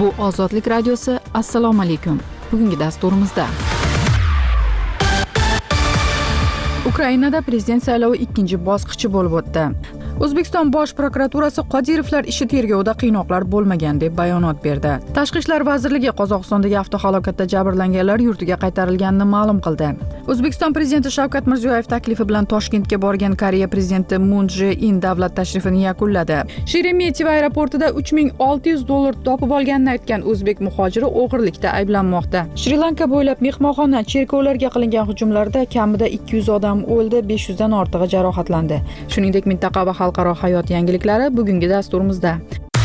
Bu Ozodlik radiosi. Assalomu alaykum. Bugungi dasturimizda Ukrainada prezident saylovi ikkinchi bosqichi bo'lib o'tdi. O'zbekiston Bosh prokuraturasi Qodirovlar ishi tergovida qiynoqlar bo'lmagan deb bayonot berdi. Tashqi ishlar vazirligi Qozog'istondagi avtohalokatda jabrlanganlar yurtiga qaytarilganini ma'lum qildi. O'zbekiston prezidenti Shavkat Mirziyoyev taklifi bilan Toshkentga borgan Koreya prezidenti Moon Jae-in davlat tashrifini yakunladi. Sheremetyevo aeroportida $3600 topib olganini aytgan o'zbek muhojiri o'g'irlikda ayblanmoqda. Shri-Lanka bo'ylab mehmonxona, cherkovlarga qilingan hujumlarda kamida 200 odam o'ldi, 500 dan ortig'i jarohatlandi. Shuningdek, mintaqa va xalqaro hayot yangiliklari bugungi dasturimizda.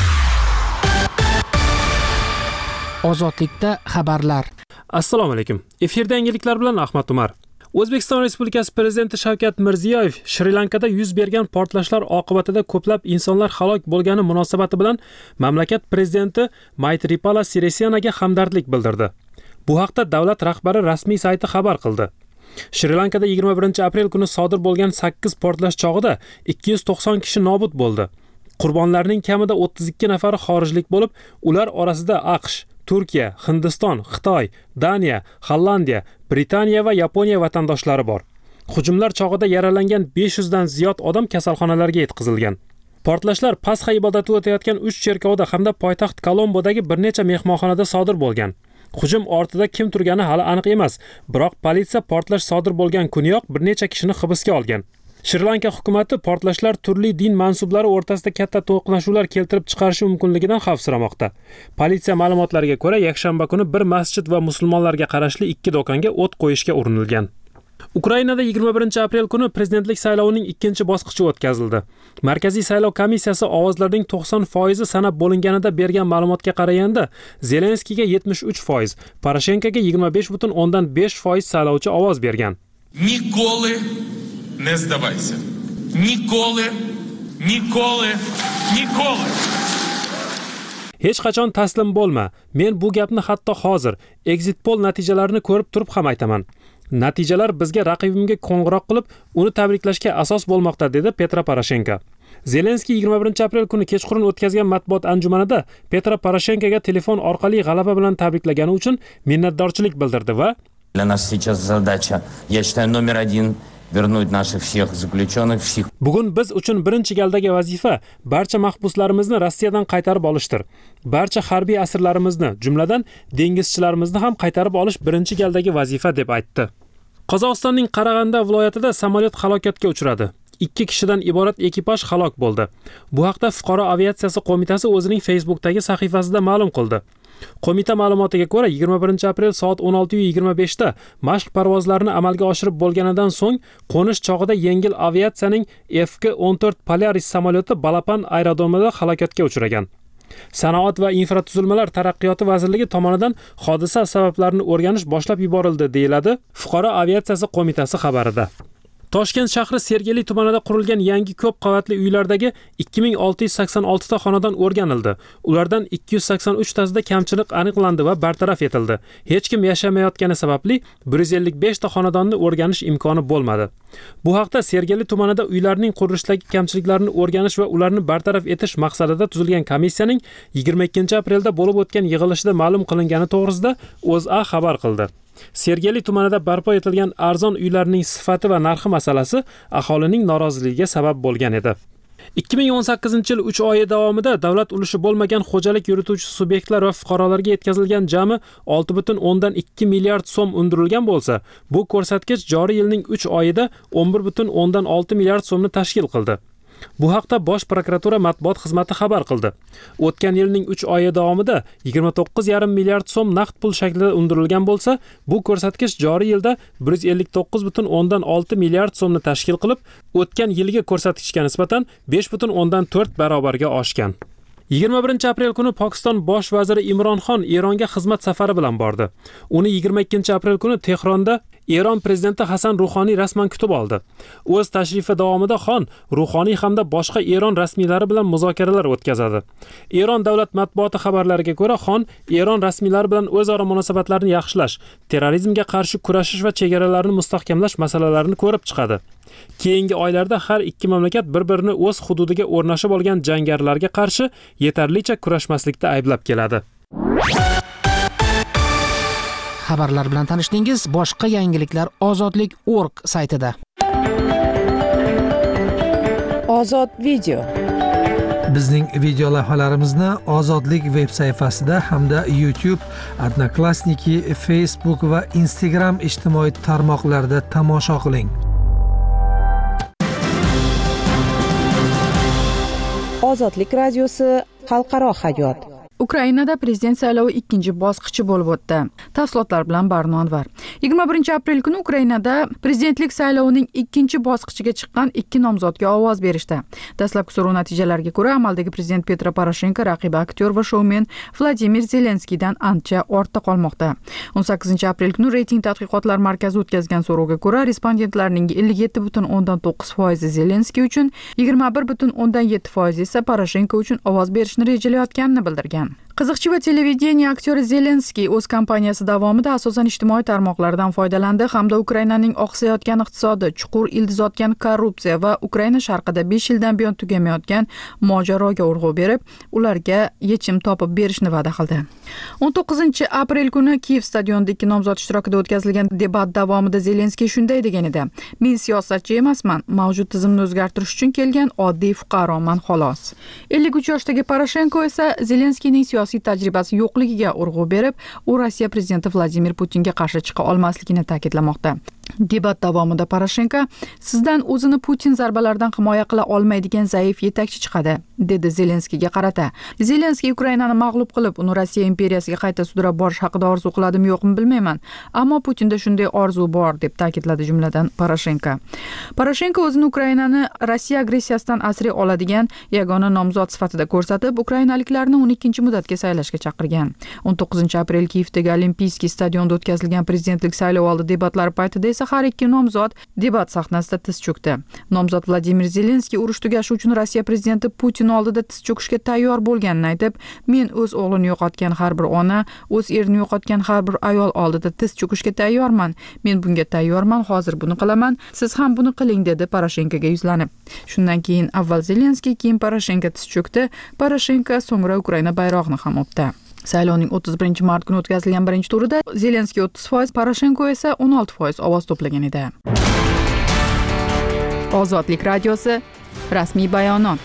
Ozodlikda xabarlar. Assalomu alaykum. Efirda yangiliklar bilan Ahmad Umar. O'zbekiston Respublikasi prezidenti Shavkat Mirziyoyev Shri-Lankada yuz bergan portlashlar oqibatida ko'plab insonlar halok bo'lgani munosabati bilan mamlakat prezidenti Maithripala Sirisenaga hamdardlik bildirdi. Bu haqda davlat rahbari rasmiy sayti xabar qildi. Shri-Lankada 21-aprel kuni sodir bo'lgan 8 portlash chog'ida 290 kishi nobud bo'ldi. Qurbonlarning kamida 32 nafari xorijlik bo'lib, ular orasida AQSh, Turkiya, Hindiston, Xitoy, Daniya, Hollandiya, Britaniya va Yaponiya vatandoshlari bor. Hujumlar chog'ida yaralangan 500 dan ziyod odam kasalxonalarga yetkazilgan. Portlashlar Pasxa ibodati o'tayotgan 3 cherkovda hamda poytaxt Kolombodagi bir necha mehmonxonada sodir bo'lgan. Hujum ortida kim turgani hali aniq emas, biroq politsiya portlash sodir bo'lgan kuniyoq bir necha kishini hibsga olgan. Shri-Lanka hukumati portlashlar turli din mansublari o'rtasida katta to'qnashuvlar keltirib chiqarishi mumkinligidan xavfsiramoqda. Politsiya ma'lumotlariga ko'ra, yakshanba kuni bir masjid va musulmonlarga qarashli 2 do'konga o't qo'yishga urinilgan. Ukrainada 21-aprel kuni prezidentlik saylovining ikkinchi bosqichi o'tkazildi. Markaziy saylov komissiyasi ovozlarning 90% sanab bo'linganida bergan ma'lumotga qaraganda, Zelenskiyga 73%, Poroshenkoga 25,5% saylovchi ovoz bergan. Nikoли не здавайся. Nikoли. Hech qachon taslim bo'lma. Men bu gapni hatto hozir exit poll natijalarini ko'rib turib ham aytaman. Natijalar bizga raqibimga qo'ng'iroq qilib, uni tabriklashga asos bo'lmoqda, dedi Petro Poroshenko. Zelenskiy 21-aprel kuni kechqurun o'tkazgan matbuot anjumanida Petro Poroshenkoga telefon orqali g'alaba bilan tabriklagani uchun minnatdorchilik bildirdi va Для нас сейчас задача, я считаю, номер один вернуть наших всех заключенных, всех. Bugun biz uchun birinchi galdagi vazifa barcha mahbuslarimizni Rossiyadan qaytarib olishdir. Barcha harbiy asirlarimizni, jumladan dengizchilarimizni ham qaytarib olish birinchi galdagi vazifa, deb aytdi. Qozog'istonning Qarag'anda viloyatida samolyot halokatga uchradi. 2 kishidan iborat ekipaj halok bo'ldi. Bu haqda Fuqaro aviatsiyasi qo'mitasi o'zining Facebook'dagi sahifasida ma'lum qildi. Qo'mita ma'lumotiga ko'ra, 21-aprel soat 16:25 da mashq parvozlarini amalga oshirib bo'lganidan so'ng qo'nish chog'ida yengil aviatsiyaning FK-14 Polaris samolyoti Balapan aerodromida halokatga uchragan. Sanoat va infratuzilmalar taraqqiyoti vazirligi tomonidan hodisa sabablarini o'rganish boshlab yuborildi, deyiladi Fuqaro aviatsiyasi qo'mitasi xabarida. Toshkent shahri Sergeli tumanida qurilgan yangi ko'p qavatli uylardagi 2686 ta xonadon o'rganildi. Ulardan 283 tasida kamchilik aniqlandi va bartaraf etildi. Hech kim yashamayotgani sababli 155 ta xonadonni o'rganish imkoni bo'lmadi. Bu haqda Sergeli tumanida uylarning qurilishdagi kamchiliklarni o'rganish va ularni bartaraf etish maqsadida tuzilgan komissiyaning 22-aprelda bo'lib o'tgan yig'ilishida ma'lum qilingani to'g'risida O'zA xabar qildi. Sergeli tumanida barpo etilgan arzon uylarning sifati va narxi masalasi aholining noroziligiga sabab bo'lgan edi. 2018-yil 3 oyi davomida davlat ulushi bo'lmagan xo'jalik yurituvchi subyektlar va fuqarolarga yetkazilgan jami 6,2 milliard so'm undirilgan bo'lsa, bu ko'rsatkich joriy yilning 3 oyida 11,6 milliard so'mni tashkil qildi. Bu haqda Bosh prokuratura matbuot xizmati xabar qildi. O'tgan yilning 3 oyi davomida 29,5 milliard so'm naqd pul shaklida undirilgan bo'lsa, bu ko'rsatkich joriy yilda 159,6 milliard so'mni tashkil qilib, o'tgan yilgi ko'rsatkichga nisbatan 5,4 barobarga oshgan. 21-aprel kuni Pokiston bosh vaziri Imron Xon Eronga xizmat safari bilan bordi. Uni 22-aprel kuni Tehronda Eron prezidenti Hasan Ruhoniy rasman kutib oldi. O'z tashrifi davomida Xon Ruhoniy hamda boshqa Eron rasmiylari bilan muzokaralar o'tkazadi. Eron davlat matbuoti xabarlariga ko'ra, Xon Eron rasmiylari bilan o'zaro munosabatlarni yaxshilash, terrorizmga qarshi kurashish va chegaralarni mustahkamlash masalalarini ko'rib chiqadi. Keyingi oylarda har ikki mamlakat bir-birini o'z hududiga o'rnashib olgan jangarilarga qarshi yetarlicha kurashmaslikda ayblab keladi. Xabarlar bilan tanishdingiz. Boshqa yangiliklar ozodlik.org saytida. Ozod video. Bizning video lavhalarimizni Ozodlik veb sayfasida hamda YouTube, Odnoklassniki, Facebook va Instagram ijtimoiy tarmoqlarida tomosha qiling. Ozodlik radiosi xalqaro hayot. Ukrainada prezident saylovi ikkinchi bosqichi bo'lib o'tdi. Tafsilotlar bilan Barno Anvar. 21-aprel kuni Ukrainada prezidentlik saylovining ikkinchi bosqichiga chiqqan ikki nomzodga ovoz berishdi. Dastlabki so'rov natijalariga ko'ra, amaldagi prezident Petro Poroshenko raqibi aktyor va shoumen Vladimir Zelenskiydan ancha ortda qolmoqda. 18-aprel kuni reyting tadqiqotlar markazi o'tkazgan so'rovga ko'ra, respondentlarning 57.9% Zelenskiy uchun, 21.7% esa Poroshenko uchun ovoz berishni rejalayotganini bildirgan. Qiziqchi va televideniye aktyori Zelenskiy o'z kampaniyasi davomida asosan ijtimoiy tarmoqlardan foydalandi hamda Ukrainaning oqsayotgan iqtisodi, chuqur ildiz otgan korrupsiya va Ukraina sharqida 5 yildan buyon tugamayotgan mojaroga urg'u berib, ularga yechim topib berishni va'da qildi. 19-aprel kuni Kiyev stadionida ikki nomzod ishtirokida o'tkazilgan debat davomida Zelenskiy shunday degan edi: "Men siyosatchi emasman, mavjud tizimni o'zgartirish uchun kelgan oddiy fuqaroman xolos." 53 yoshdagi Poroshenko esa Zelenskiyning siyosiy tajribasi yo'qligiga urg'u berib, u Rossiya prezidenti Vladimir Putinga qarshi chiqa olmasligini ta'kidlamoqda. Debat davomida Poroshenko: "Sizdan o'zini Putin zarbalaridan himoya qila olmaydigan zaif yetakchi chiqadi", dedi Zelenskiyga qarata. Zelenskiy Ukrainani mag'lub qilib, uni Rossiya imperiyasiga qayta sudrab borish haqida orzu qiladimi yo'qmi bilmayman, ammo Putinda shunday orzu bor, deb ta'kidladi jumladan Poroshenko. Poroshenko o'zini Ukrainani Rossiya agressiyasidan asray oladigan yagona nomzod sifatida ko'rsatib, ukrainaliklarni 12 muddatga saylashga chaqirgan. 19-aprel Kiyevdagi Olimpiyskiy stadionida o'tkazilgan prezidentlik saylovi oldi debatlar paytida esa har ikki nomzod debat sahnasida tiz cho'kdi. Nomzod Vladimir Zelenskiy urush tugashi uchun Rossiya prezidenti Putin oldida tiz cho'kishga tayyor bo'lganini aytib, "Men o'z o'g'lini yo'qotgan har bir ona, o'z erini yo'qotgan har bir ayol oldida tiz cho'kishga tayyorman. Men bunga tayyorman, hozir buni qilaman. Siz ham buni qiling", dedi Poroshenkoga yuzlanib. Shundan keyin avval Zelenskiy, keyin Poroshenko tiz cho'kdi. Poroshenko so'ngra Ukraina bayrog'ini ham o'pdi. Saylovning 31-mart kuni o'tkazilgan birinchi turida Zelenskiy 30%, Poroshenko esa 16% ovoz to'plagan edi. Ozodlik radiosi rasmiy bayonot.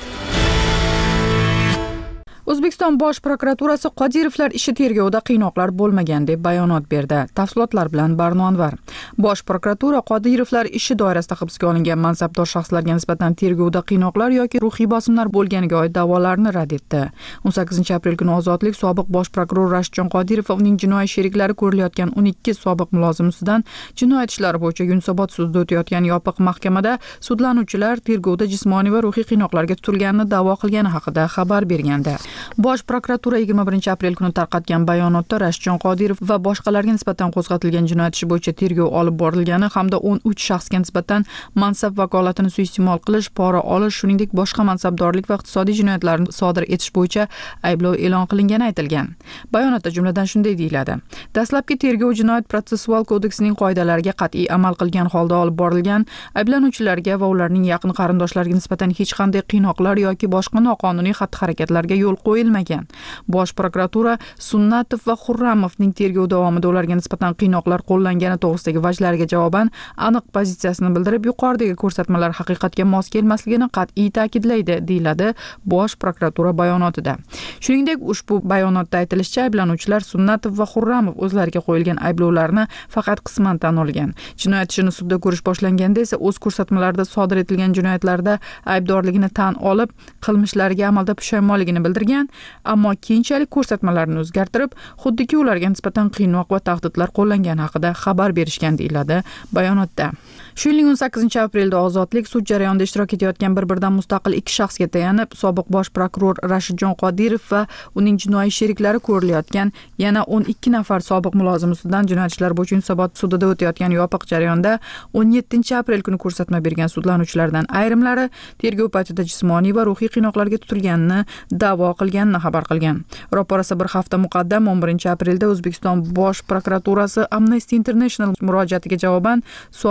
O'zbekiston Bosh prokuraturasi Qodirovlar ishi tergovida qiynoqlar bo'lmagan deb bayonot berdi. Tafsilotlar bilan Barno Anvar. Bosh prokuratura Qodirovlar ishi doirasida hibsga olingan mansabdor shaxslarga nisbatan tergovda qiynoqlar yoki ruhiy bosimlar bo'lganiga oid da'volarni rad etdi. 18-aprel kuni Ozodlik sobiq bosh prokuror Rashidjon Qodirov va uning jinoiy sheriklari ko'rilayotgan 12 sobiq mulozim ustidan jinoyat ishlari bo'yicha Yunusobod sudida o'tayotgan yopiq mahkamada sudlanuvchilar tergovda jismoniy va ruhiy qiynoqlarga tutilganini da'vo qilgani haqida xabar bergandi. Bosh prokuratura 21-aprel kuni tarqatgan bayonotda Rashidjon Qodirov va boshqalarga nisbatan qo'zg'atilgan jinoyat ishi bo'yicha tergov olib borilgani hamda 13 shaxsga nisbatan mansab vakolatini suiiste'mol qilish, pora olish, shuningdek boshqa mansabdorlik va iqtisodiy jinoyatlarni sodir etish bo'yicha ayblov e'lon qilingani aytilgan. Bayonotda jumladan shunday deyiladi: Dastlabki tergov jinoyat protsessual kodeksining qoidalariga qat'iy amal qilgan holda olib borilgan, ayblanuvchilarga va ularning yaqin qarindoshlariga nisbatan hech qanday qiynoqlar yoki boshqa noqonuniy xatti-harakatlarga yo'l qo'yilmagan. Bosh prokuratura Sunnatov va Xurramovning tergov davomida ularga nisbatan qiynoqlar qo'llangani to'g'risidagi vajlarga javoban aniq pozitsiyasini bildirib, yuqoridagi ko'rsatmalar haqiqatga mos kelmasligini qat'iy ta'kidlaydi, deyiladi Bosh prokuratura bayonotida. Shuningdek, ushbu bayonotda aytilishicha, ayblanuvchilar Sunnatov va Xurramov o'zlariga qo'yilgan ayblovlarni faqat qisman tan olgan. Jinoyat ishini sudda ko'rish boshlanganda esa o'z ko'rsatmalarida sodir etilgan jinoyatlarda aybdorligini tan olib, qilmishlariga amalda pushaymonligini bildirgan, ammo keyinchalik ko'rsatmalarni o'zgartirib, xuddiki ularga nisbatan qiynoq va tahdidlar qo'llangani haqida xabar berishgan, deyiladi bayonotda. Shu yilning 18-aprelda Ozodlik sud jarayonida ishtirok etayotgan bir-biridan mustaqil ikki shaxsga tayanib, sobiq bosh prokuror Rashidjon Qodirov va uning jinoiy sheriklari ko'rilayotgan yana 12 nafar sobiq mulozim ustidan jinoyat ishlari bo'yicha Yunusobod sudida o'tayotgan yopiq jarayonda 17-aprel kuni ko'rsatma bergan sudlanuvchilardan ayrimlari tergov paytida jismoniy va ruhiy qiynoqlarga tutilganini da'vo qilganini xabar qilgan. Ro'parasi bir hafta muqaddam 11-aprelda O'zbekiston Bosh prokuraturasi Amnesty International murojaatiga javoban sobiq bosh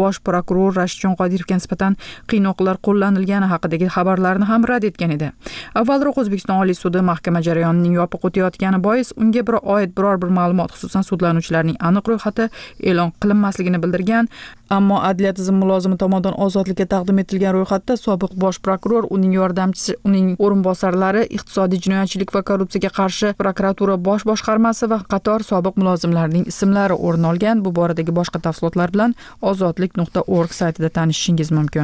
bosh prokuror Rashidjon Qodirovga nisbatan qiynoqlar qo'llanilgani haqidagi xabarlarni ham rad etgan edi. Avvalroq O'zbekiston Oliy sudi mahkama jarayonining yopiq o'tayotgani bois unga oid biror bir ma'lumot, xususan sudlanuvchilarning aniq ro'yxati e'lon qilinmasligini bildirgan. Ammo adliya tizimi mulozimi tomonidan ozodlikka taqdim etilgan ro'yxatda sobiq bosh prokuror, uning yordamchisi, uning o'rinbosarlari, iqtisodiy jinoyatchilik va korrupsiyaga qarshi prokuratura bosh boshqarmasi va qator sobiq mulozimlarning ismlari o'rin olgan. Bu boradagi boshqa tafsilotlar bilan ozodlik.org saytida tanishishingiz mumkin.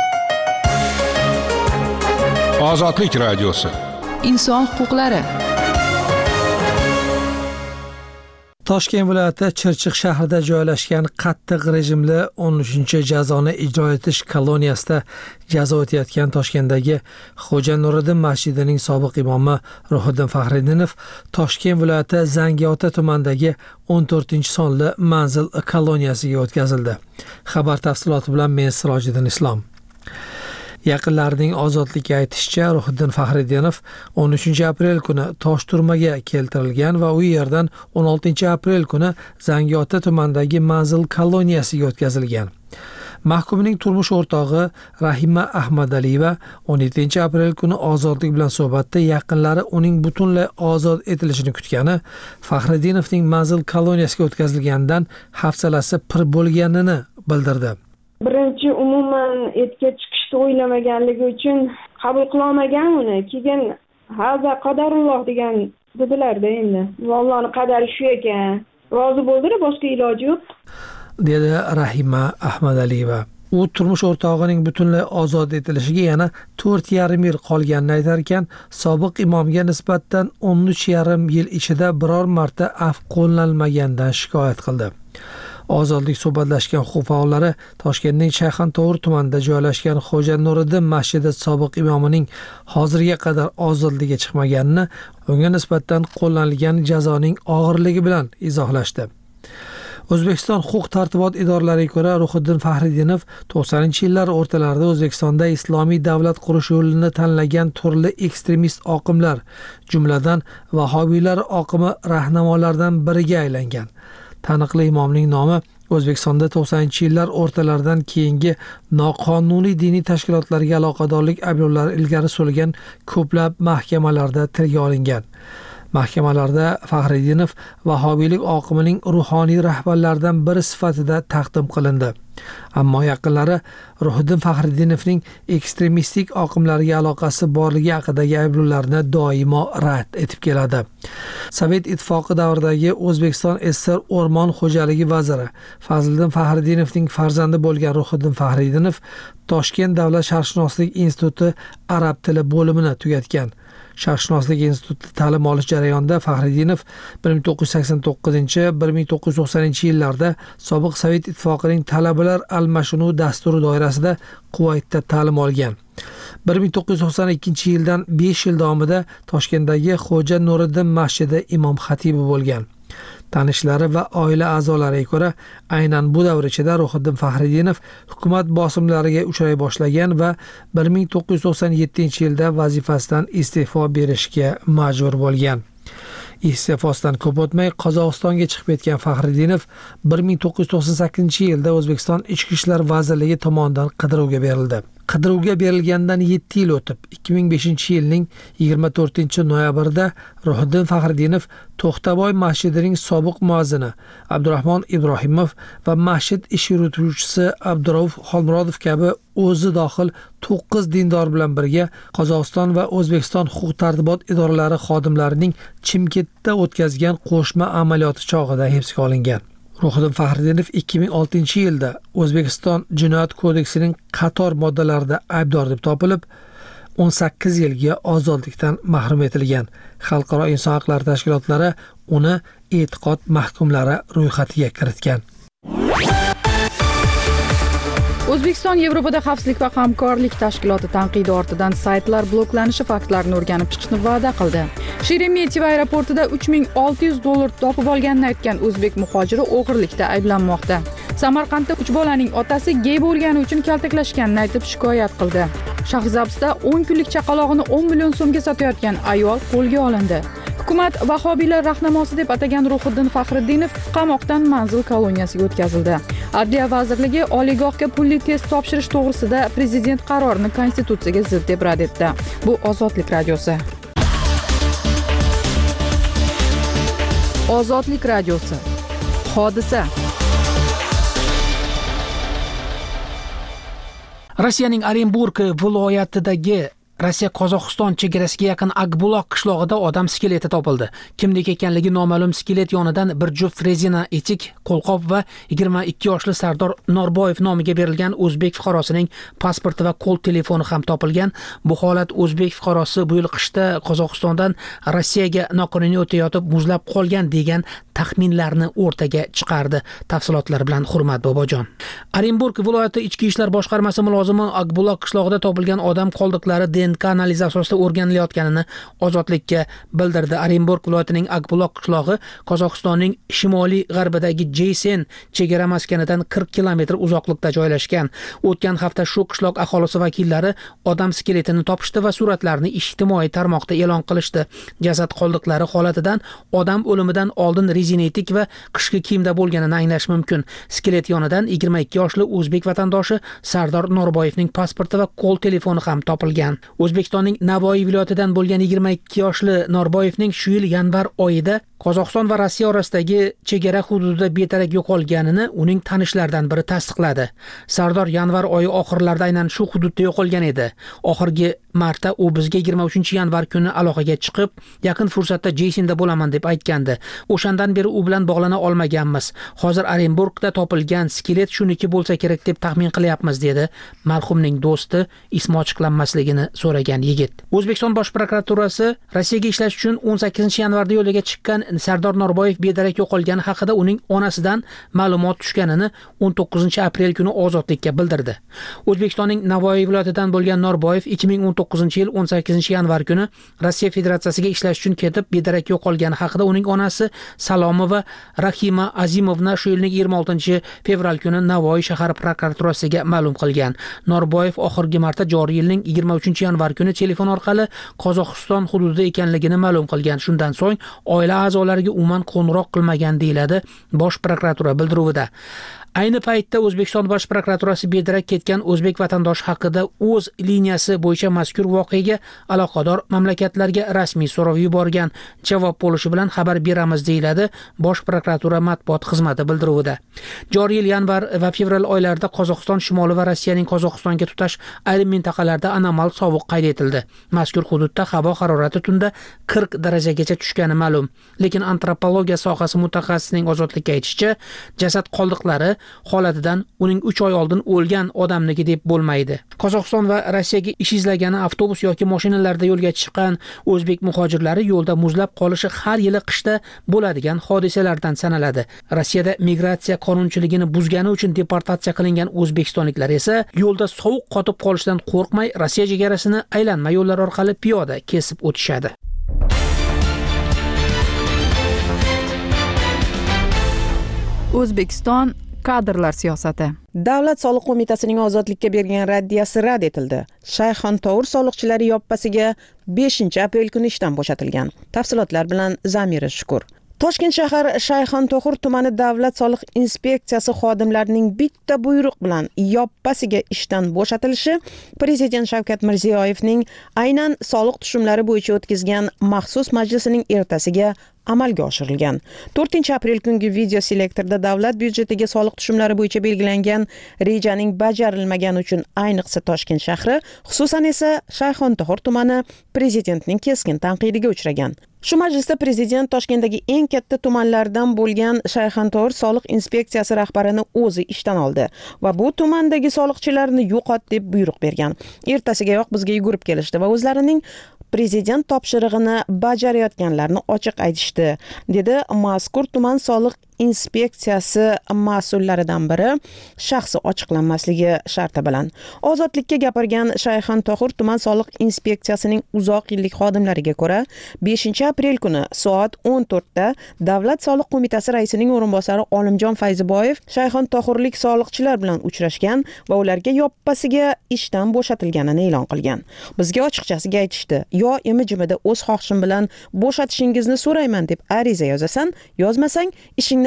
Ozodlik radiosi. Inson huquqlari. Toshkent viloyati Chirchiq shahrida joylashgan qattiq rejimli 13-jazoni ijro etish koloniyasida jazo o'tayotgan Toshkentdagi Xo'ja Nuriddin masjidining sobiq imomi Ruhiddin Faxriddinov Toshkent viloyati Zangiota tumanidagi 14-sonli manzil koloniyasiga o'tkazildi. Xabar tafsiloti bilan men Sirojiddin Islom. Yaqinlarining ozodlikka aytishicha, Ruhiddin Faxriddinov 13 aprel kuni Toshturmaga keltirilgan va u yerdan 16 aprel kuni Zangiota tumanidagi manzil koloniyasiga o'tkazilgan. Mahkumning turmush o'rtog'i Rahima Ahmadaliyeva 17 aprel kuni ozodlik bilan suhbatda yaqinlari uning butunlay ozod etilishini kutgani, Faxriddinovning manzil koloniyasiga o'tkazilganidan hafsalasi pir bo'lganini bildirdi. Birinchi umuman etga chiqishni o'ylamaganligi uchun qabul qilolmagan uni. Keyin haza qadarulloh degan dedilar-da endi. Allohning qadari shu ekan. Rozi bo'ldi-da, boshqa iloji yo'q, dedi Rahima Ahmadaliyeva. U turmush o'rtog'ining butunlay ozod etilishiga yana 4,5 yil qolganini aytar ekan, sobiq imomga nisbatan 13,5 yil ichida biror marta afv qo'llanmaganidan shikoyat qildi. Ozodlik suhbatlashgan huquq faollari Toshkentning Shayxontohur tumanida joylashgan Xo'ja Nuriddin masjidi sobiq imomining hozirga qadar ozodlikka chiqmaganini, unga nisbatan qo'llanilgan jazoning og'irligi bilan izohlashdi. O'zbekiston huquq-tartibot idoralariga ko'ra, Ruhiddin Faxriddinov 90-yillar o'rtalarida O'zbekistonda islomiy davlat qurish yo'lini tanlagan turli ekstremist oqimlar, jumladan vahobiylar oqimi rahnamolaridan biriga aylangan. Taniqli imomning nomi O'zbekistonda 90-yillar o'rtalaridan keyingi noqonuniy diniy tashkilotlarga aloqadorlik ayblovlari ilgari surilgan ko'plab mahkamalarda tilga olingan. Mahkamalarda Faxriddinov vahobiylik oqimining ruhoniy rahbarlaridan biri sifatida taqdim qilindi. Ammo yaqinlari Ruhiddin Faxriddinovning ekstremistik oqimlarga aloqasi borligi haqidagi ayblovlarni doimo rad etib keladi. Sovet ittifoqi davridagi O'zbekiston SSR o'rmon xo'jaligi vaziri Fazliddin Faxriddinovning farzandi bo'lgan Ruhiddin Faxriddinov Toshkent davlat sharqshunoslik instituti arab tili bo'limini tugatgan. Sharqshunoslik instituti ta'lim olish jarayonida Faxriddinov 1989-1990 yillarda sobiq Sovet ittifoqining talabalar almashinuv dasturi doirasida Kuvaytda ta'lim olgan. 1992-yildan 5 yil davomida Toshkentdagi Xo'ja Nuriddin masjidi imom xatibi bo'lgan. Tanishlari va oila a'zolariga ko'ra, aynan bu davr ichida Ruhiddin Faxriddinov hukumat bosimlariga uchray boshlagan va 1997-yilda vazifasidan iste'fo berishga majbur bo'lgan. Iste'fosidan ko'p o'tmay Qozog'istonga chiqib ketgan Faxriddinov 1998-yilda O'zbekiston Ichki ishlar vazirligi tomonidan qidiruvga berildi. Qidiruvga berilgandan 7 yil o'tib, 2005-yilning 24-noyabrida Ruhiddin Faxriddinov To'xtaboy masjidining sobiq muazzini Abdurahmon Ibrohimov va masjid ish yurituvchisi Abdurauf Xolmurodov kabi o'zi dohil 9 dindor bilan birga Qozog'iston va O'zbekiston huquq-tartibot idoralari xodimlarining Chimkentda o'tkazgan qo'shma amaliyoti chog'ida hibsga olingan. Ruhiddin Faxriddinov 2006-yilda O'zbekiston Jinoyat kodeksining qator moddalarida aybdor deb topilib, 18 yilga ozodlikdan mahrum etilgan. Xalqaro inson haqlari tashkilotlari uni e'tiqod mahkumlari ro'yxatiga kiritgan. O'zbekiston Yevropada xavfsizlik va hamkorlik tashkiloti tanqidi ortidan saytlar bloklanishi faktlarini o'rganib chiqishni va'da qildi. Sheremetyevo aeroportida $3600 topib olganini aytgan o'zbek muhojiri o'g'irlikda ayblanmoqda. Samarqandda 3 bolaning otasi gey bo'lgani uchun kaltaklashganini aytib shikoyat qildi. Shahrizabsda 10 kunlik chaqalog'ini 10 million so'mga sotayotgan ayol qo'lga olindi. Hukumat vahobiylar rahnamosi deb atagan Ruhiddin Faxriddinov qamoqdan manzil koloniyasiga o'tkazildi. Adliya vazirligi oliygohga pulli test topshirish to'g'risida prezident qarorini konstitutsiyaga zid deb rad etdi. Bu Ozodlik radiosi. Ozodlik radiosi. Hodisa. Rossiyaning Orenburg viloyatidagi Rossiya-Qozog'iston chegarasiga yaqin Agbuloq qishlog'ida odam skeleti topildi. Kimniki ekanligi noma'lum skelet yonidan bir juft rezina etik, qo'lqop va 22 yoshli Sardor Norboyev nomiga berilgan o'zbek fuqarosining pasporti va qo'l telefoni ham topilgan. Bu holat o'zbek fuqarosi bu yil qishda Qozog'istondan Rossiyaga noqonuniy o'tayotib muzlab qolgan degan taxminlarni o'rtaga chiqardi. Tafsilotlar bilan Hurmat Bobojon. Orenburg viloyati ichki ishlar boshqarmasi mulozimi Agbuloq qishlog'ida topilgan odam qoldiqlari DNK analizi asosida o'rganilayotganini Ozodlikka bildirdi. Orenburg viloyatining Agbuloq qishlog'i Qozog'istonning shimoliy g'arbidagi Jeysen chegara maskanidan 40 kilometr uzoqlikda joylashgan. O'tgan hafta shu qishloq aholisi vakillari odam skeletini topishdi va suratlarni ijtimoiy tarmoqda e'lon qilishdi. Jasad qoldiqlari holatidan odam o'limidan oldin rezinetik va qishki kiyimda bo'lganini anglash mumkin. Skelet yonidan 22 yoshli o'zbek vatandoshi Sardor Norboyevning pasporti va qo'l telefoni ham topilgan. O'zbekistonning Navoiy viloyatidan bo'lgan 22 yoshli Norboyevning shu yil yanvar oyida Qozog'iston va Rossiya orasidagi chegara hududida bedarak yo'qolganini uning tanishlaridan biri tasdiqladi. Sardor yanvar oyi oxirlarida aynan shu hududda yo'qolgan edi. Oxirgi marta u bizga 23 yanvar kuni aloqaga chiqib, yaqin fursatda Jeysinda bo'laman deb aytgandi. O'shandan beri u bilan bog'lana olmaganmiz. Hozir Orenburgda topilgan skelet shuniki bo'lsa kerak deb taxmin qilyapmiz dedi marhumning do'sti ismi ochiqlanmasligini so'ragan yigit. O'zbekiston Bosh prokuraturasi Rossiyaga ishlash uchun 18 yanvarda yo'lga chiqqan Sardor Norboyev bedarak yo'qolgani haqida uning onasidan ma'lumot tushganini 19 aprel kuni Ozodlikka bildirdi. O'zbekistonning Navoiy viloyatidan bo'lgan Norboyev 2019-yil 18 yanvar kuni Rossiya Federatsiyasiga ishlash uchun ketib bedarak yo'qolgani haqida uning onasi Salomova Rahima Azimovna shu yilning 26 fevral kuni Navoiy shahar prokuraturasiga ma'lum qilgan. Norboyev oxirgi marta joriy yilning 23 yanvar kuni telefon orqali Qozog'iston hududida ekanligini ma'lum qilgan. Shundan so'ng oila a'zolariga umuman qo'ng'iroq qilmagan deyiladi Bosh prokuratura bildiruvida. Ayni paytda O'zbekiston Bosh prokuraturasi bedarak ketgan o'zbek vatandoshi haqida o'z liniyasi bo'yicha mazkur voqeaga aloqador mamlakatlarga rasmiy so'rov yuborgan. Javob bo'lishi bilan xabar beramiz deyiladi Bosh prokuratura matbuot xizmati bildiruvida. Joriy yil yanvar va fevral oylarida Qozog'iston shimoli va Rossiyaning Qozog'istonga tutash ayrim mintaqalarda anomal sovuq qayd etildi. Mazkur hududda havo harorati tunda 40 darajagacha tushgani ma'lum. Lekin antropologiya sohasi mutaxassisining Ozodlikka aytishicha, jasad qoldiqlari holatidan uning 3 oy oldin o'lgan odamniki deb bo'lmaydi. Qozog'iston va Rossiyaga ish izlagani avtobus yoki mashinalarda yo'lga chiqqan o'zbek muhojirlari yo'lda muzlab qolishi har yili qishda bo'ladigan hodisalardan sanaladi. Rossiyada migratsiya qonunchiligini buzgani uchun deportatsiya qilingan o'zbekistonliklar esa yo'lda sovuq qotib qolishdan qo'rqmay Rossiya chegarasini aylanma yo'llar orqali piyoda kesib o'tishadi. O'zbekiston kadrlar siyosati. Davlat soliq qo'mitasining Ozodlikka bergan raddiyasi rad etildi. Shayxontohur soliqchilari yoppasiga 5-aprel kuni ishdan bo'shatilgan. Tafsilotlar bilan Zamira Shukur. Toshkent shahar Shayxontohur tumani davlat soliq inspeksiyasi xodimlarining bitta buyruq bilan yoppasiga ishdan bo'shatilishi Prezident Shavkat Mirziyoyevning aynan soliq tushumlari bo'yicha o'tkazgan maxsus majlisining ertasiga amalga oshirilgan. 4-aprel kungi video selektorda davlat byudjetiga soliq tushumlari bo'yicha belgilangan rejaning bajarilmagani uchun ayniqsa Toshkent shahri, xususan esa Shayxontohur tumani prezidentning keskin tanqidiga uchragan. Shu majlisda prezident Toshkentdagi eng katta tumanlardan bo'lgan Shayxontohur soliq inspeksiyasi rahbarini o'zi ishdan oldi va bu tumandagi soliqchilarni yo'qot deb buyruq bergan. Ertasigayoq bizga yugurib kelishdi va o'zlarining prezident topshirig'ini bajarayotganlarni ochiq aytishdi, dedi mazkur tuman soliq inspeksiyasi mas'ullaridan biri shaxsi ochiqlanmasligi sharti bilan. Ozodlikka gapirgan Shayxontohur tuman soliq inspeksiyasining uzoq yillik xodimlariga ko'ra, 5-aprel kuni soat 14 da Davlat soliq qo'mitasi raisining o'rinbosari Olimjon Fayziboyev Shayxontohurlik soliqchilar bilan uchrashgan va ularga yoppasiga ishdan bo'shatilganini e'lon qilgan. Bizga ochiqchasiga aytishdi: "Yo imi-jimida o'z xohishim bilan bo'shatishingizni so'rayman deb ariza yozasan, yozmasang ishingni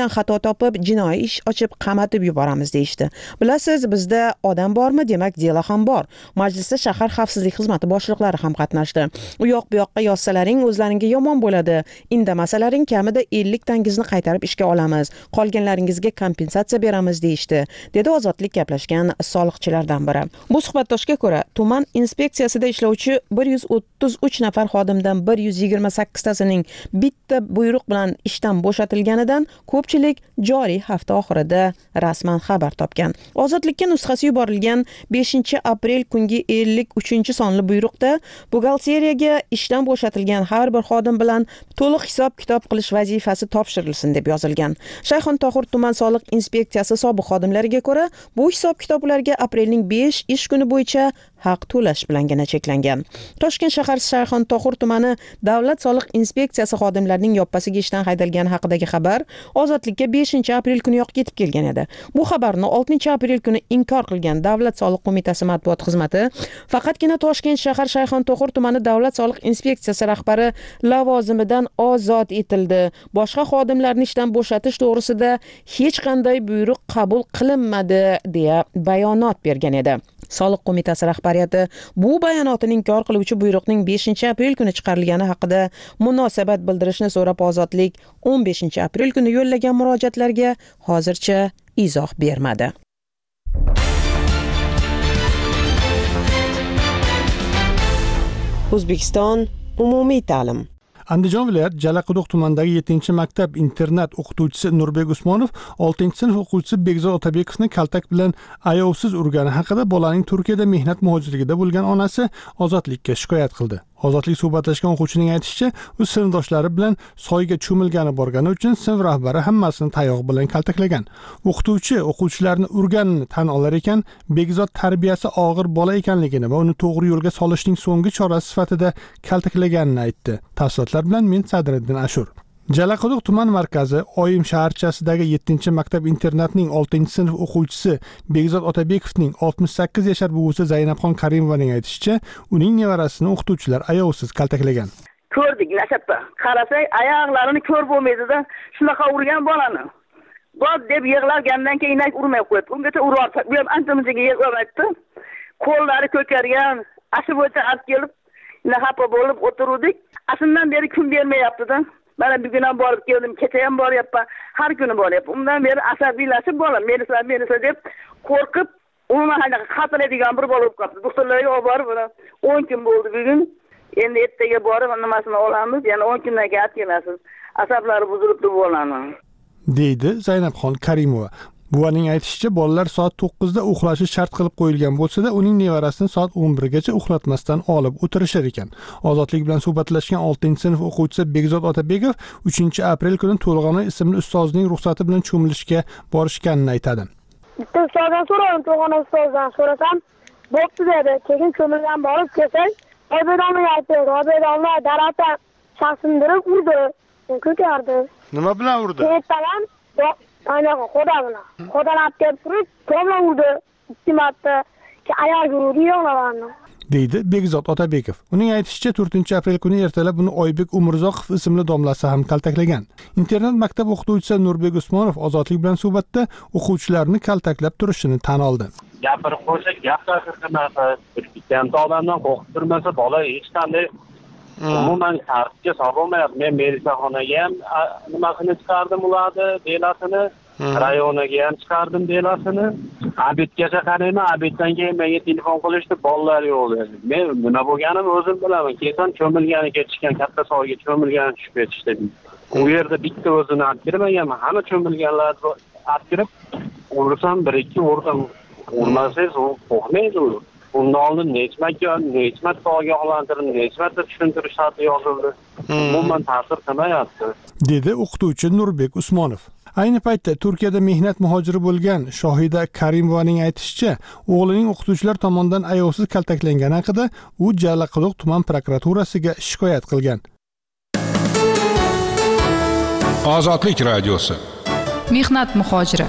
o'yindan xato topib, jinoiy ish ochib qamatib yuboramiz deyishdi. Bilasiz, bizda odam bormi, demak delo ham bor. Majlisda shahar xavfsizlik xizmati boshliqlari ham qatnashdi. U yoq bu yoqqa yozsalaring o'zlaringga yomon bo'ladi. Indamasalaring kamida 50 tangizni qaytarib ishga olamiz. Qolganlaringizga kompensatsiya beramiz deyishdi, dedi Ozodlik gaplashgan soliqchilardan biri. Bu suhbatdoshga ko'ra, tuman inspeksiyasida ishlovchi 133 nafar xodimdan 128 tasining bitta buyruq bilan ishdan bo'shatilganidan ko'pchilik joriy hafta oxirida rasman xabar topgan. Ozodlikka nusxasi yuborilgan 5-aprel kungi 53-sonli buyruqda buxgalteriyaga ishdan bo'shatilgan har bir xodim bilan to'liq hisob-kitob qilish vazifasi topshirilsin deb yozilgan. Shayxontohur tuman soliq inspeksiyasi sobiq xodimlariga ko'ra, bu hisob-kitob ularga aprelning 5 ish kuni bo'yicha haq to'lash bilangina cheklangan. Toshkent shahar Shayxontohur tumani davlat soliq inspeksiyasi xodimlarining yoppasiga ishdan haydalgani haqidagi xabar Ozodlikka 5-aprel kuniyoq yetib kelgan edi. Bu xabarni 6-aprel kuni inkor qilgan Davlat soliq qo'mitasi matbuot xizmati faqatgina Toshkent shahar Shayxontohur tumani davlat soliq inspeksiyasi rahbari lavozimidan ozod etildi. Boshqa xodimlarni ishdan bo'shatish to'g'risida hech qanday buyruq qabul qilinmadi deya bayonot bergan edi. Soliq qo'mitasi rahbariyati bu bayonotni inkor qiluvchi buyruqning 5-aprel kuni chiqarilgani haqida munosabat bildirishni so'rab Ozodlik 15-aprel kuni yo'llagan murojaatlarga hozircha izoh bermadi. O'zbekiston umumiy ta'lim. Andijon viloyat Jalaquduq tumanidagi 7-maktab internat o'qituvchisi Nurbek Usmonov 6-sinf o'quvchisi Begzod Otabekovni kaltak bilan ayovsiz urgani haqida bolaning Turkiyada mehnat muhojirligida bo'lgan onasi Ozodlikka shikoyat qildi. Ozodlik suhbatlashgan o'quvchining aytishicha, u sinfdoshlari bilan soyga cho'milgani borgani uchun sinf rahbari hammasini tayoq bilan kaltaklagan. O'qituvchi o'quvchilarni urganini tan olar ekan, Begzod tarbiyasi og'ir bola ekanligini va uni to'g'ri yo'lga solishning so'nggi chorasi sifatida kaltaklaganini aytdi. Tafsilotlar bilan men Sadriddin Ashur. Jalaquduq tuman markazi Oyim shaharchasidagi 7-maktab internatning 6-sinf o'quvchisi Begzod Otabekovning 68 yashar buvisi Zaynabxon Karimovaning aytishicha, uning nevarasini o'qituvchilar ayovsiz kaltaklagan. Ko'rdik nasabda. Qarasak, oyoqlarini ko'r bo'lmaydi-da, shunaqa urgan bolani. Bor deb yig'largandan keyin inak urmay qo'ydi. Ungacha urarsa, bu ham ancha-munchaga yig'lamaydi. Qo'llari ko'kargan, ashi bo'yicha olib kelib, xafa bo'lib o'tirdik. Asldan beri kun bermayapti-da. Mana bugun ham borib keldim, kecha ham boryapman, har kuni boryapman. Undan beri asabiylashib bolam, menisa deb qo'rqib, umuman xatirlaydigan bir bola bo'lib qoldi. Doktorlarga olib borib, 10 kun bo'ldi bugun. Endi ertaga borib nimasini olamiz, yana 10 kundan keyin kelasiz. Asablari buzilibdi bolani, deydi Zaynabxon Karimova. Buvaning aytishicha, bolalar soat 9 da uxlashi shart qilib qo'yilgan bo'lsa-da, uning nevarasini soat 11 gacha uxlatmasdan olib o'tirishar ekan. Ozodlik bilan suhbatlashgan 6-sinf o'quvchisi Begzod Otabekov 3-aprel kuni To'lg'onay ismli ustozining ruxsati bilan cho'milishga borishganini aytadi. Bitta ustozdan so'radim, To'lg'onay ustozidan so'rasam, bo'pti dedi. Keyin cho'milgan borib kelsak, Oybedonga aytdi, Oybedonlar daraxtdan shaxsindirib urdi, ko'tardi. Nima bilan urdi? Ertadan aynan xoda bilan. Xodalar kelib turib, to'g'ri urdi. 2 marta ayol urdi yo'qlavarni. deydi Begzod Otabekov. Uning aytishicha, 4-aprel kuni ertalab uni Oybek Umurzoqov ismli domlasi ham kaltaklagan. Internat maktab o'qituvchisi Nurbek Usmonov Ozodlik bilan suhbatda o'quvchilarni kaltaklab turishini tan oldi. Gapirib qo'ysa, gaplar qilmasa, bitta odamdan qo'rqib turmasa, bola hech qanday umuman tartibga solmayapti. Men merisaxonaga ham nimasini chiqardim ularni, delasini, rayoniga ham chiqardim delasini. Abidgacha qarayman, abiddan keyin menga telefon qilishdi, bolalar yo'q dedi. Men nima bo'lganini o'zim bilaman. Keyin cho'milgani ketishgan, katta soyga cho'milgani tushib ketishdi. U yerda bitta o'zini olib kirmaganman, hamma cho'milganlar olib kirib, ursam 1-2 urdim. Urmasangiz u qo'rqmaydi u. Undan oldin nechmat ogohlantirib, nechmat tushuntirish xati yozildi. Umuman ta'sir qilmayapti, dedi o'qituvchi Nurbek Usmonov. Ayni paytda Turkiyada mehnat muhojiri bo'lgan Shohida Karimovaning aytishicha, o'g'lining o'qituvchilar tomonidan ayovsiz kaltaklangani haqida u Jalaquduq tuman prokuraturasiga shikoyat qilgan. Ozodlik radiosi. Mehnat muhojiri.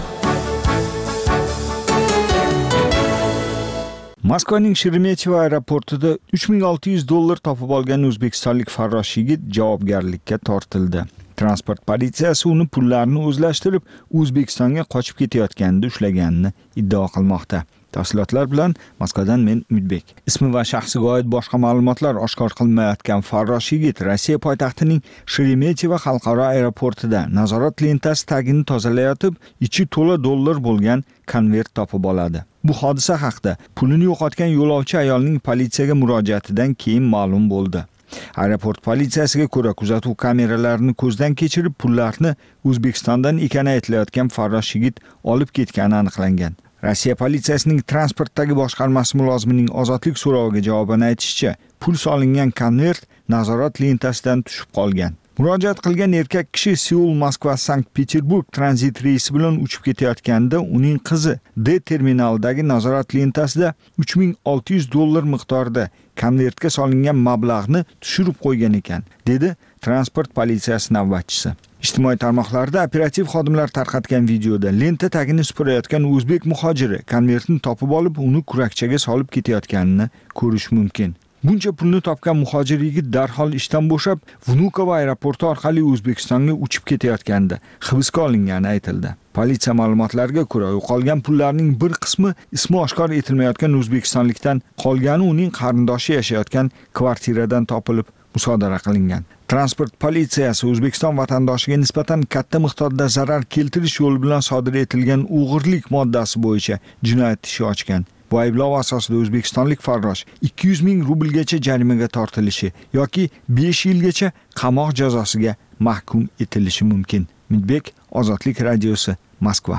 Moskvaning Sheremetyevo aeroportida $3600 topib olgan o'zbekistonlik farrosh yigit javobgarlikka tortildi. Transport politsiyasi uni pullarni o'zlashtirib, O'zbekistonga qochib ketayotganida ushlaganini iddao qilmoqda. Tafsilotlar bilan Moskvadan men Umidbek. Ismi va shaxsiga oid boshqa ma'lumotlar oshkor qilinmayotgan farrosh yigit Rossiya poytaxtining Sheremetyevo xalqaro aeroportida nazorat lentasi tagini tozalayotib, ichi to'la dollar bo'lgan konvert topib oladi. Bu hodisa haqida pulini yo'qotgan yo'lovchi ayolning politsiyaga murojaatidan keyin ma'lum bo'ldi. Aeroport politsiyasiga ko'ra, kuzatuv kameralarini ko'zdan kechirib, pullarni O'zbekistondan ekani aytilayotgan farrosh yigit olib ketgani aniqlangan. Rossiya politsiyasining transportdagi boshqarmasi mulozimining ozodlik so'roviga javoban aytishicha, pul solingan konvert nazorat lentasidan tushib qolgan. Murojaat qilgan erkak kishi Seul, Moskva, Sankt-Peterburg tranzit reysi bilan uchib ketayotganda uning qizi D terminalidagi nazorat lentasida $3600 miqdorida konvertga solingan mablag'ni tushirib qo'ygan ekan, dedi transport politsiyasi navbatchisi. Ijtimoiy tarmoqlarda operativ xodimlar tarqatgan videoda lenta tagini supurayotgan o'zbek muhojiri konvertni topib olib, uni kurakchaga solib ketayotganini ko'rish mumkin. Buncha pulni topgan muhojir yigit darhol ishdan bo'shab, Vnukovo aeroporti orqali O'zbekistonga uchib ketayotganda hibsga olingani aytildi. Politsiya ma'lumotlariga ko'ra, yo'qolgan pullarning bir qismi ismi oshkor etilmayotgan O'zbekistonlikdan, qolgani uning qarindoshi yashayotgan kvartiradan topilib, musodara qilingan. Transport politsiyasi O'zbekiston vatandoshiga nisbatan katta miqdorda zarar keltirish yo'li bilan sodir etilgan o'g'irlik moddasi bo'yicha jinoyat ishi ochgan. Bu ayblov asosida o'zbekistonlik farrosh 200 ming rublgacha jarimaga tortilishi yoki 5 yilgacha qamoq jazosiga mahkum etilishi mumkin. Umidbek, Ozodlik radiosi, Moskva.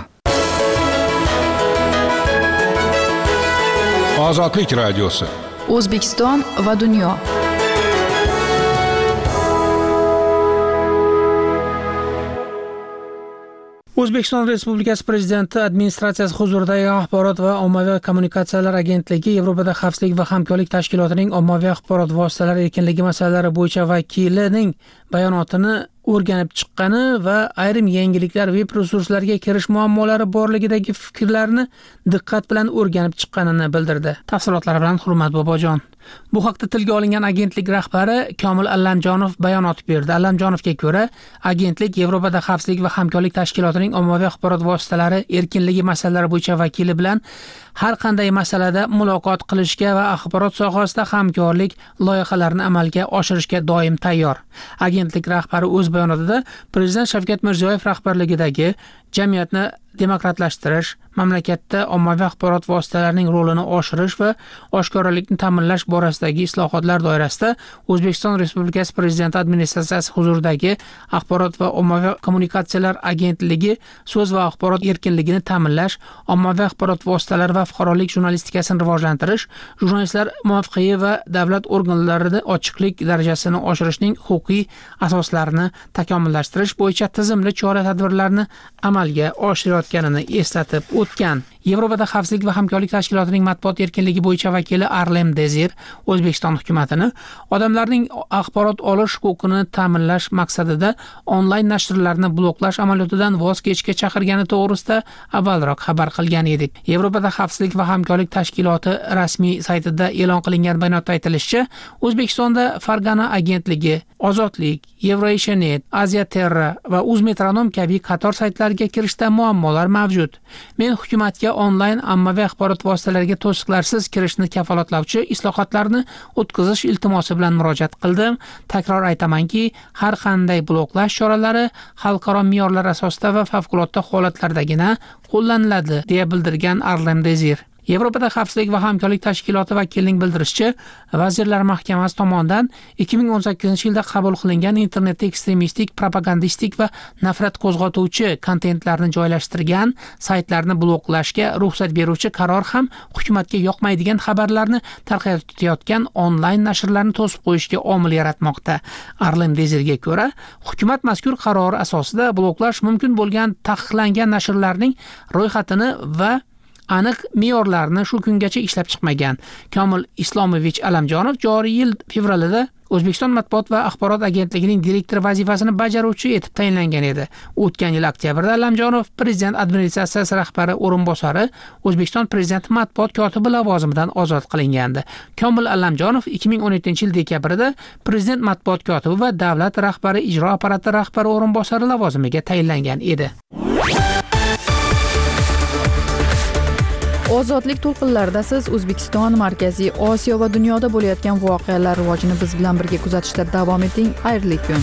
Ozodlik radiosi. O'zbekiston va dunyo. O'zbekiston Respublikasi Prezidenti administratsiyasi huzuridagi Axborot va ommaviy kommunikatsiyalar agentligi Yevropada xavfsizlik va hamkorlik tashkilotining ommaviy axborot vositalari erkinligi masalalari bo'yicha vakilining bayonotini o'rganib chiqqani va ayrim yangiliklar veb resurslarga kirish muammolari borligidagi fikrlarni diqqat bilan o'rganib chiqqanini bildirdi. Tafsilotlar bilan Hurmat Bobojon. Bu haqda tilga olingan agentlik rahbari Komil Allamjonov bayonot berdi. Allamjonovga ko'ra, agentlik Yevropada xavfsizlik va hamkorlik tashkilotining ommaviy axborot vositalari erkinligi masalalari bo'yicha vakili bilan har qanday masalada muloqot qilishga va axborot sohasida hamkorlik loyihalarini amalga oshirishga doim tayyor. Agentlik rahbari o'z bayonotida Prezident Shavkat Mirziyoyev rahbarligidagi jamiyatni demokratlashtirish, mamlakatda ommaviy axborot vositalarining rolini oshirish va oshkoralikni ta'minlash borasidagi islohotlar doirasida O'zbekiston Respublikasi Prezidenti administratsiyasi huzuridagi Axborot va ommaviy kommunikatsiyalar agentligi so'z va axborot erkinligini ta'minlash, ommaviy axborot vositalari va fuqarolik jurnalistikasini rivojlantirish, jurnalistlar muvaffaqiy va davlat organlarida ochiqlik darajasini oshirishning huquqiy asoslarini takomillashtirish bo'yicha tizimli chora-tadbirlarni amalga oshirayotganini eslatib o'tgan. Yevropada xavfsizlik va hamkorlik tashkilotining matbuot erkinligi bo'yicha vakili Arlem Dezir O'zbekiston hukumatini odamlarning axborot olish huquqini ta'minlash maqsadida onlayn nashrlarni bloklash amaliyotidan voz kechishga chaqirgani to'g'risida avvalroq xabar qilgan edik. Yevropada xavfsizlik va hamkorlik tashkiloti rasmiy saytida e'lon qilingan bayonotda aytilishicha, O'zbekistonda Fargana agentligi, Ozodlik, Euroasianet, Aziaterra va Uzmetronom kabi qator saytlarga kirishda muammolar mavjud. Men hukumatga onlayn ommaviy axborot vositalariga to'siqlarsiz kirishni kafolatlovchi islohotlarni o'tkazish iltimosi bilan murojaat qildim. Takror aytamanki, har qanday bloklash choralari xalqaro me'yorlar asosida va favqulodda holatlardagina qo'llaniladi, deya bildirgan Arlem Dezir. Yevropada xavfsizlik va hamkorlik tashkiloti vakilining bildirishicha, Vazirlar Mahkamasi tomonidan 2018-yilda qabul qilingan internetda ekstremistik, propagandistik va nafrat qo'zg'atuvchi kontentlarni joylashtirgan saytlarni bloklashga ruxsat beruvchi qaror ham hukumatga yoqmaydigan xabarlarni tarqatayotgan onlayn nashrlarni to'sib qo'yishga omil yaratmoqda. Arlem Dezirga ko'ra, hukumat mazkur qaror asosida bloklash mumkin bo'lgan taqiqlangan nashrlarning ro'yxatini va aniq me'yorlarni shu kungacha ishlab chiqmagan. Komil Islomovich Allamjonov joriy yil fevralida O'zbekiston matbuot va axborot agentligining direktor vazifasini bajaruvchi etib tayinlangan edi. O'tgan yil oktyabrda Allamjonov prezident administratsiyasi rahbari o'rinbosari, O'zbekiston prezidenti matbuot kotibi lavozimidan ozod qilingandi. Komil Allamjonov 2017-yil dekabrda prezident matbuot kotibi va davlat rahbari ijro apparati rahbari o'rinbosari lavozimiga tayinlangan edi. Ozodlik to'lqinlarida siz O'zbekiston, Markaziy Osiyo va dunyoda bo'layotgan voqealar rivojini biz bilan birga kuzatishda davom eting. Xayrli kun.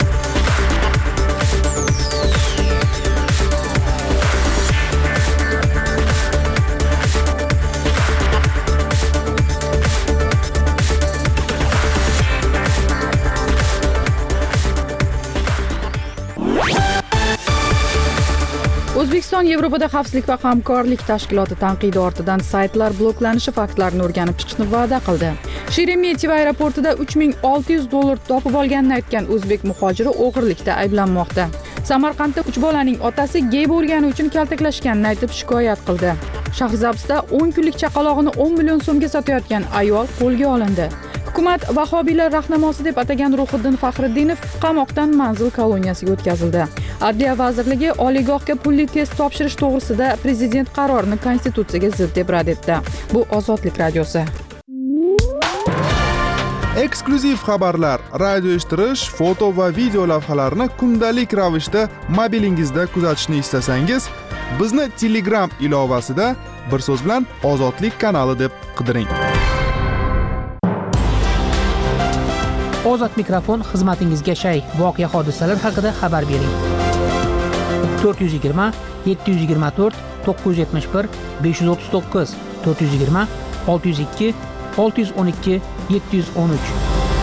O'zbekiston Yevropada xavfsizlik va hamkorlik tashkiloti tanqidi ortidan saytlar bloklanishi faktlarini o'rganib chiqishni va'da qildi. Sheremetyevo aeroportida $3600 topib olganini aytgan o'zbek muhojiri o'g'irlikda ayblanmoqda. Samarqandda 3 bolaning otasi gey bo'lgani uchun kaltaklashganini aytib shikoyat qildi. Shahzabsda 10 kunlik chaqalog'ini 10 million so'mga sotayotgan ayol qo'lga olindi. Hukumat vahobiylar rahnamosi deb atagan Ruhiddin Faxriddinov qamoqdan manzil koloniyasiga o'tkazildi. Adliya vazirligi oliygohga pulli test topshirish to'g'risida prezident qarorini konstitutsiyaga zid deb rad etdi. Bu Ozodlik radiosi. Eksklyuziv xabarlar, radio eshittirish, foto va video lavhalarni kundalik ravishda mobilingizda kuzatishni istasangiz, bizni Telegram ilovasida bir so'z bilan Ozodlik kanali deb qidiring. Ozod mikrofon xizmatingizga shay. Voqea hodisalar haqida xabar bering. 420 724 971 539 420 602 612 713.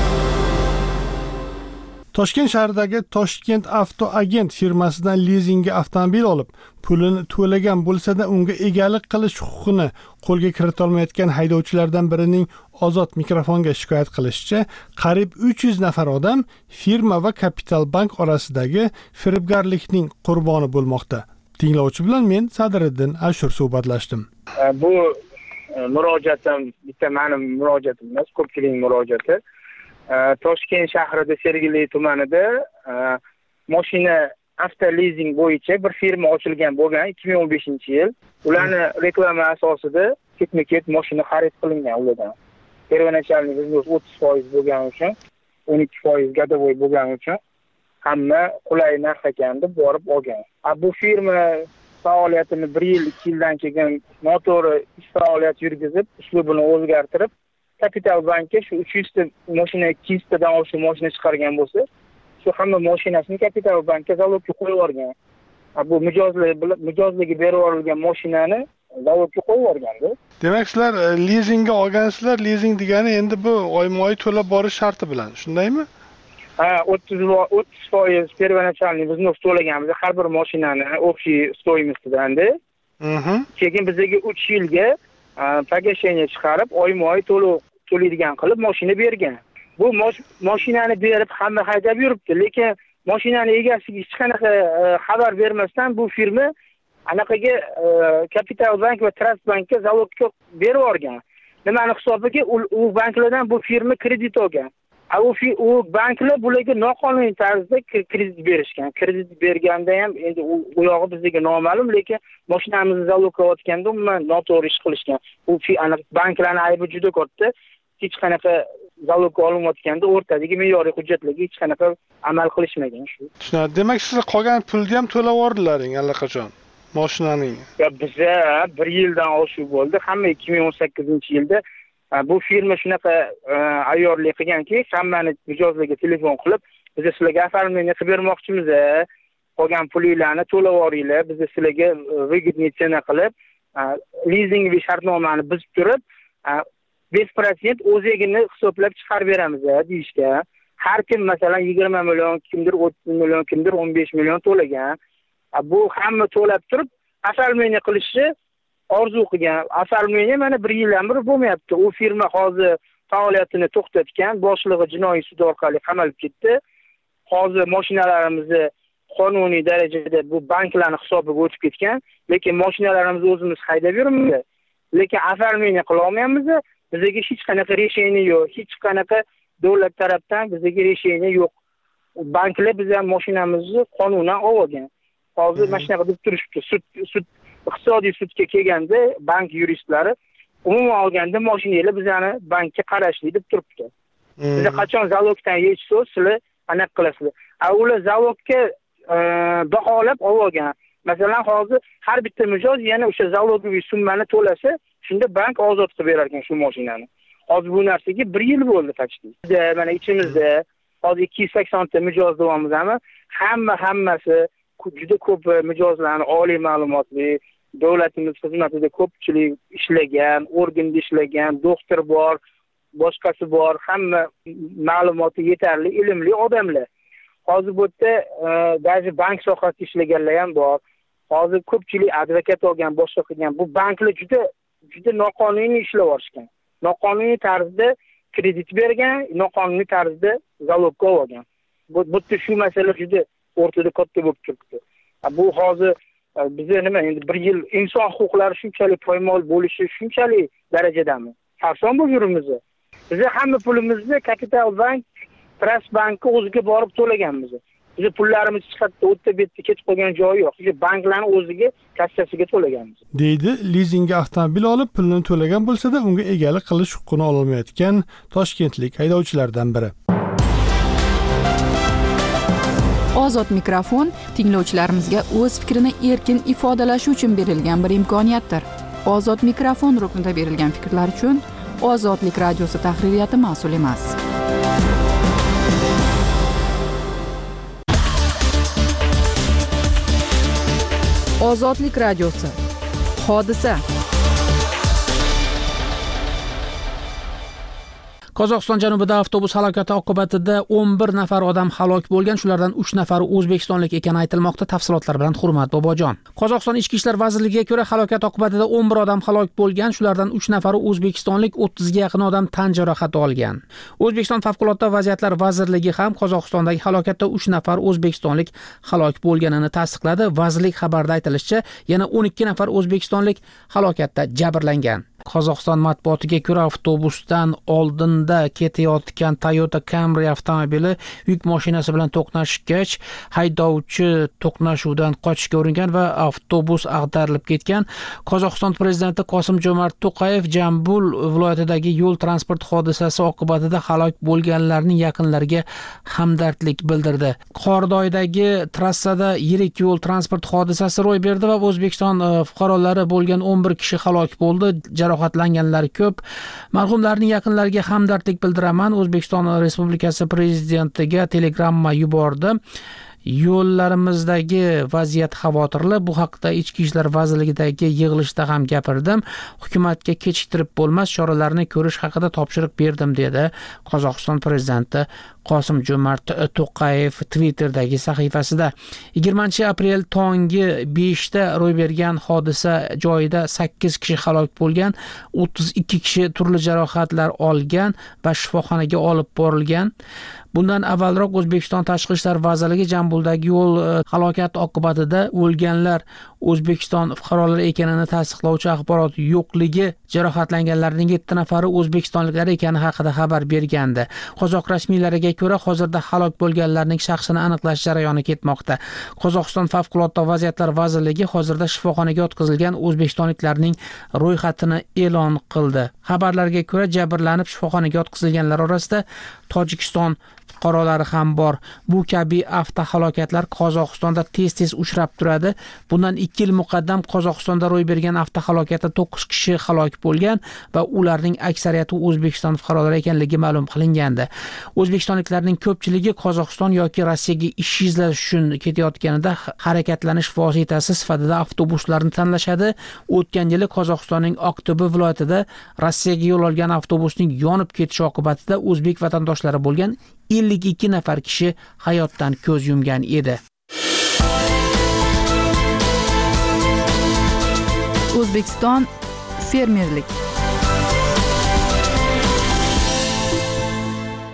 Toshkent shahridagi Toshkent Avto Agent firmasidan lizingga avtomobil olib, pulini to'lagan bo'lsa-da unga egalik qilish huquqini qo'lga kirita olmayotgan haydovchilardan birining Ozod mikrofonga shikoyat qilishicha, qariyb 300 nafar odam firma va Kapital Bank orasidagi firibgarlikning qurboni bo'lmoqda. Tinglovchi bilan men Sadriddin Ashur suhbatlashdim. Bu murojaatim bitta mening murojaatim emas, ko'pchilik murojaati. Toshkent shahrida Sergeli tumanida mashina avtolizing bo'yicha bir firma ochilgan bo'lgan 2015-yil. Ularning reklama asosida ketma-ket mashina xarid qilingan ulardan. Первоначальный взнос 30% bo'lgani uchun, 12% gadovoy bo'lgani uchun hamma qulay narx ekan deb borib olgan. Bu firma faoliyatini 1 yil, 2 yildan keyin noto'g'ri ish faoliyat yurgizib, uslubini o'zgartirib, Kapital Bankka shu 300 ta mashina 200 tadan oshiq mashina chiqargan bo'lsa, shu hamma mashinasini Kapital Bankka zavodga qo'yib yuborgan. Bu mijozligi berib yuborilgan mashinani zavodga qo'yib yuborganda. Demak, sizlar lizingga olgansizlar. Lizing degani endi bu oyma-oy to'lab borish sharti bilan, shundaymi? Ha, 30% первоначальный взнос to'laganmiz har bir mashinani общий стоимостidanda. Keyin bizga 3 yilga pogashение chiqarib, oyma-oy to'laydigan qilib mashina bergan. Bu mashinani berib hamma haydab yuribdi, lekin mashinani egasiga hech qanaqa xabar bermasdan bu firma anaqaga Kapital Bank va Trust Bankka zavodga berib yuborgan. Nimani hisobiga u banklardan bu firma kredit olgan. U banklar bularga noqonuniy tarzda kredit berishgan. Kredit berganda ham endi u yog'i bizga noma'lum, lekin mashinamizni zavodga otganda umuman noto'g'ri ish qilishgan. Bu banklarning aybi juda katta. Hech qanaqa zavodga olinayotganda o'rtadagi me'yoriy hujjatlarga hech qanaqa amal qilishmagan shu. Tushunarli. Demak, sizlar qolgan pulni ham to'lab yubordilaring allaqachon. Mashinaning. Biza 1 yildan oshiq bo'ldi. Hamma 2018-yilda bu firma shunaqa ayyorlik qilganki, hammani mijozlarga telefon qilib, biz sizlarga оформление qilib bermoqchimiz, qolgan pulinglarni to'lab yuboringlar, biz sizlarga выгодный cena qilib, lizing va shartnomani buzib turib, 5% o'zligini hisoblab chiqarib beramiz deyishga. Har kim masalan 20 million, kimdir 30 million, kimdir 15 million to'lagan. Bu hamma to'lab turib, оформление qilishni orzu qilgan. Оформление mana 1 yildan beri bo'lmayapti. U firma hozir faoliyatini to'xtatgan, boshlig'i jinoiy sud orqali qamalib ketdi. Hozir mashinalarimizni qonuniy darajada bu banklarning hisobiga o'tib ketgan, lekin mashinalarimizni o'zimiz haydab yuribmiz. Lekin оформление qila olmayapmiz. Bizga hech qanaqa решение yo'q, hech qanaqa davlat tarafdan bizga решение yo'q. Banklar bizning mashinamizni qonunan olgan. Hozir mana shunaqa deb turishibdi. Sud iqtisodiy sudga kelganda bank yuristlari umuman olganda mashinalar bizani bankka qarashli deb turibdi. Biz qachon zalogdan yechsa, sizlar anaqa qilasizlar. Ular zalogga baholab olgan. Masalan, hozir har bitta mijoz yana o'sha zalogoviy summani to'lasa, shunda bank ozod qilib berar ekan shu mashinani. Hozir bu narsaga 1 yil bo'ldi почти. Mana ichimizda hozir 280 ta mijoz davomidami? Hammasi juda ko'p mijozlarni oliy ma'lumotli, davlatimiz xizmatida ko'pchilik ishlagan, organda ishlagan, doktor bor, boshqasi bor, hamma ma'lumoti yetarli, ilmli odamlar. Hozir bu yerda даже bank sohasida ishlaganlar ham bor. Hozir ko'pchilik advokat olgan, boshqa qilgan. Bu banklar juda noqonuniy ishlab yorishgan. Noqonuniy tarzda kredit bergan, noqonuniy tarzda zalogga olgan. Bu yerda shu masala juda o'rtada katta bo'lib turibdi. Bu hozir bizda nima endi 1 yil inson huquqlari shunchalik poymol bo'lishi shunchalik darajadami? Sarson bo'lib yuribmiz. Biz hamma pulimizni Capital Bank, Trust Bankka o'ziga borib to'laganmiz. Biz pullarimiz chiqatdi, o'tda betda ketib qolgan joyi yo'q. Biz banklarning o'ziga kassasiga to'laganmiz. Deydi, lizingga avtomobil olib pulni to'lagan bo'lsa-da, unga egalik qilish huquqini ola olmayotgan toshkentlik haydovchilardan biri. Ozod mikrofon tinglovchilarimizga o'z fikrini erkin ifodalashi uchun berilgan bir imkoniyatdir. Ozod mikrofon ruknida berilgan fikrlar uchun Ozodlik radiosi tahririyati mas'ul emas. Ozodlik radiosi. Hodisa. Qozog'iston janubida avtobus halokati oqibatida 11 nafar odam halok bo'lgan, shulardan 3 nafari o'zbekistonlik ekani aytilmoqda. Tafsilotlar bilan Hurmat Bobojon. Qozog'iston Ichki ishlar vazirligiga ko'ra, halokat oqibatida 11 odam halok bo'lgan, shulardan 3 nafari o'zbekistonlik, 30 ga yaqin odam tan jarohati olgan. O'zbekiston favqulodda vaziyatlar vazirligi ham Qozog'istondagi halokatda 3 nafar o'zbekistonlik halok bo'lganini tasdiqladi. Vazirlik xabarida aytilishicha, yana 12 nafar o'zbekistonlik halokatda jabrlangan. Qozog'iston matbuotiga ko'ra, avtobusdan oldinda ketayotgan Toyota Camry avtomobili yuk mashinasi bilan to'qnashgach, haydovchi to'qnashuvdan qochishga uringan va avtobus ag'darilib ketgan. Qozog'iston prezidenti Qosim-Jo'mart To'qayev Jambul viloyatidagi yo'l transport hodisasi oqibatida halok bo'lganlarning yaqinlariga hamdardlik bildirdi. Qordoydagi trassada yirik yo'l transport hodisasi ro'y berdi va O'zbekiston fuqarolari bo'lgan 11 kishi halok bo'ldi. Jarohatlanganlar ko'p. Marhumlarning yaqinlariga hamdardlik bildiraman. O'zbekiston Respublikasi prezidentiga telegramma yubordi. Yo'llarimizdagi vaziyat xavotirli. Bu haqda Ichki ishlar vazirligidagi yig'ilishda ham gapirdim. Hukumatga kechiktirib bo'lmas choralarni ko'rish haqida topshiriq berdim, dedi Qozog'iston prezidenti Qosim-Jo'mart To'qayev Twitter'dagi sahifasida. 20-aprel tongi 5 da ro'y bergan hodisa joyida 8 kishi halok bo'lgan, 32 kishi turli jarohatlar olgan va shifoxonaga olib borilgan. Bundan avvalroq O'zbekiston Tashqi ishlar vazirligi Jambuldagi yo'l halokati oqibatida o'lganlar O'zbekiston fuqarolari ekanini tasdiqlovchi axborot yo'qligi, jarohatlanganlarning 7 nafari o'zbekistonliklar ekani haqida xabar bergandi. Qozoq rasmiylariga ko'ra, hozirda halok bo'lganlarning shaxsini aniqlash jarayoni ketmoqda. Qozog'iston favqulodda vaziyatlar vazirligi hozirda shifoxonaga yotqizilgan o'zbekistonliklarning ro'yxatini e'lon qildi. Xabarlarga ko'ra, jabrlanib shifoxonaga yotqizilganlar orasida Tojikiston fuqarolari ham bor. Bu kabi avtohalokatlar Qozog'istonda tez-tez uchrab turadi. Bundan 2 yil muqaddam Qozog'istonda ro'y bergan avtohalokatda 9 kishi halok bo'lgan va ularning aksariyati O'zbekiston fuqarolari ekanligi ma'lum qilingandi. O'zbekistonliklarning ko'pchiligi Qozog'iston yoki Rossiyaga ish izlash uchun ketayotganida harakatlanish vositasi sifatida avtobuslarni tanlashadi. O'tgan yili Qozog'istonning Oqto'bi viloyatida Rossiyaga yo'l olgan avtobusning yonib ketishi oqibatida o'zbek vatandoshlari bo'lgan 52 nafar kishi hayotdan ko'z yumgan edi. O'zbekiston fermerlik.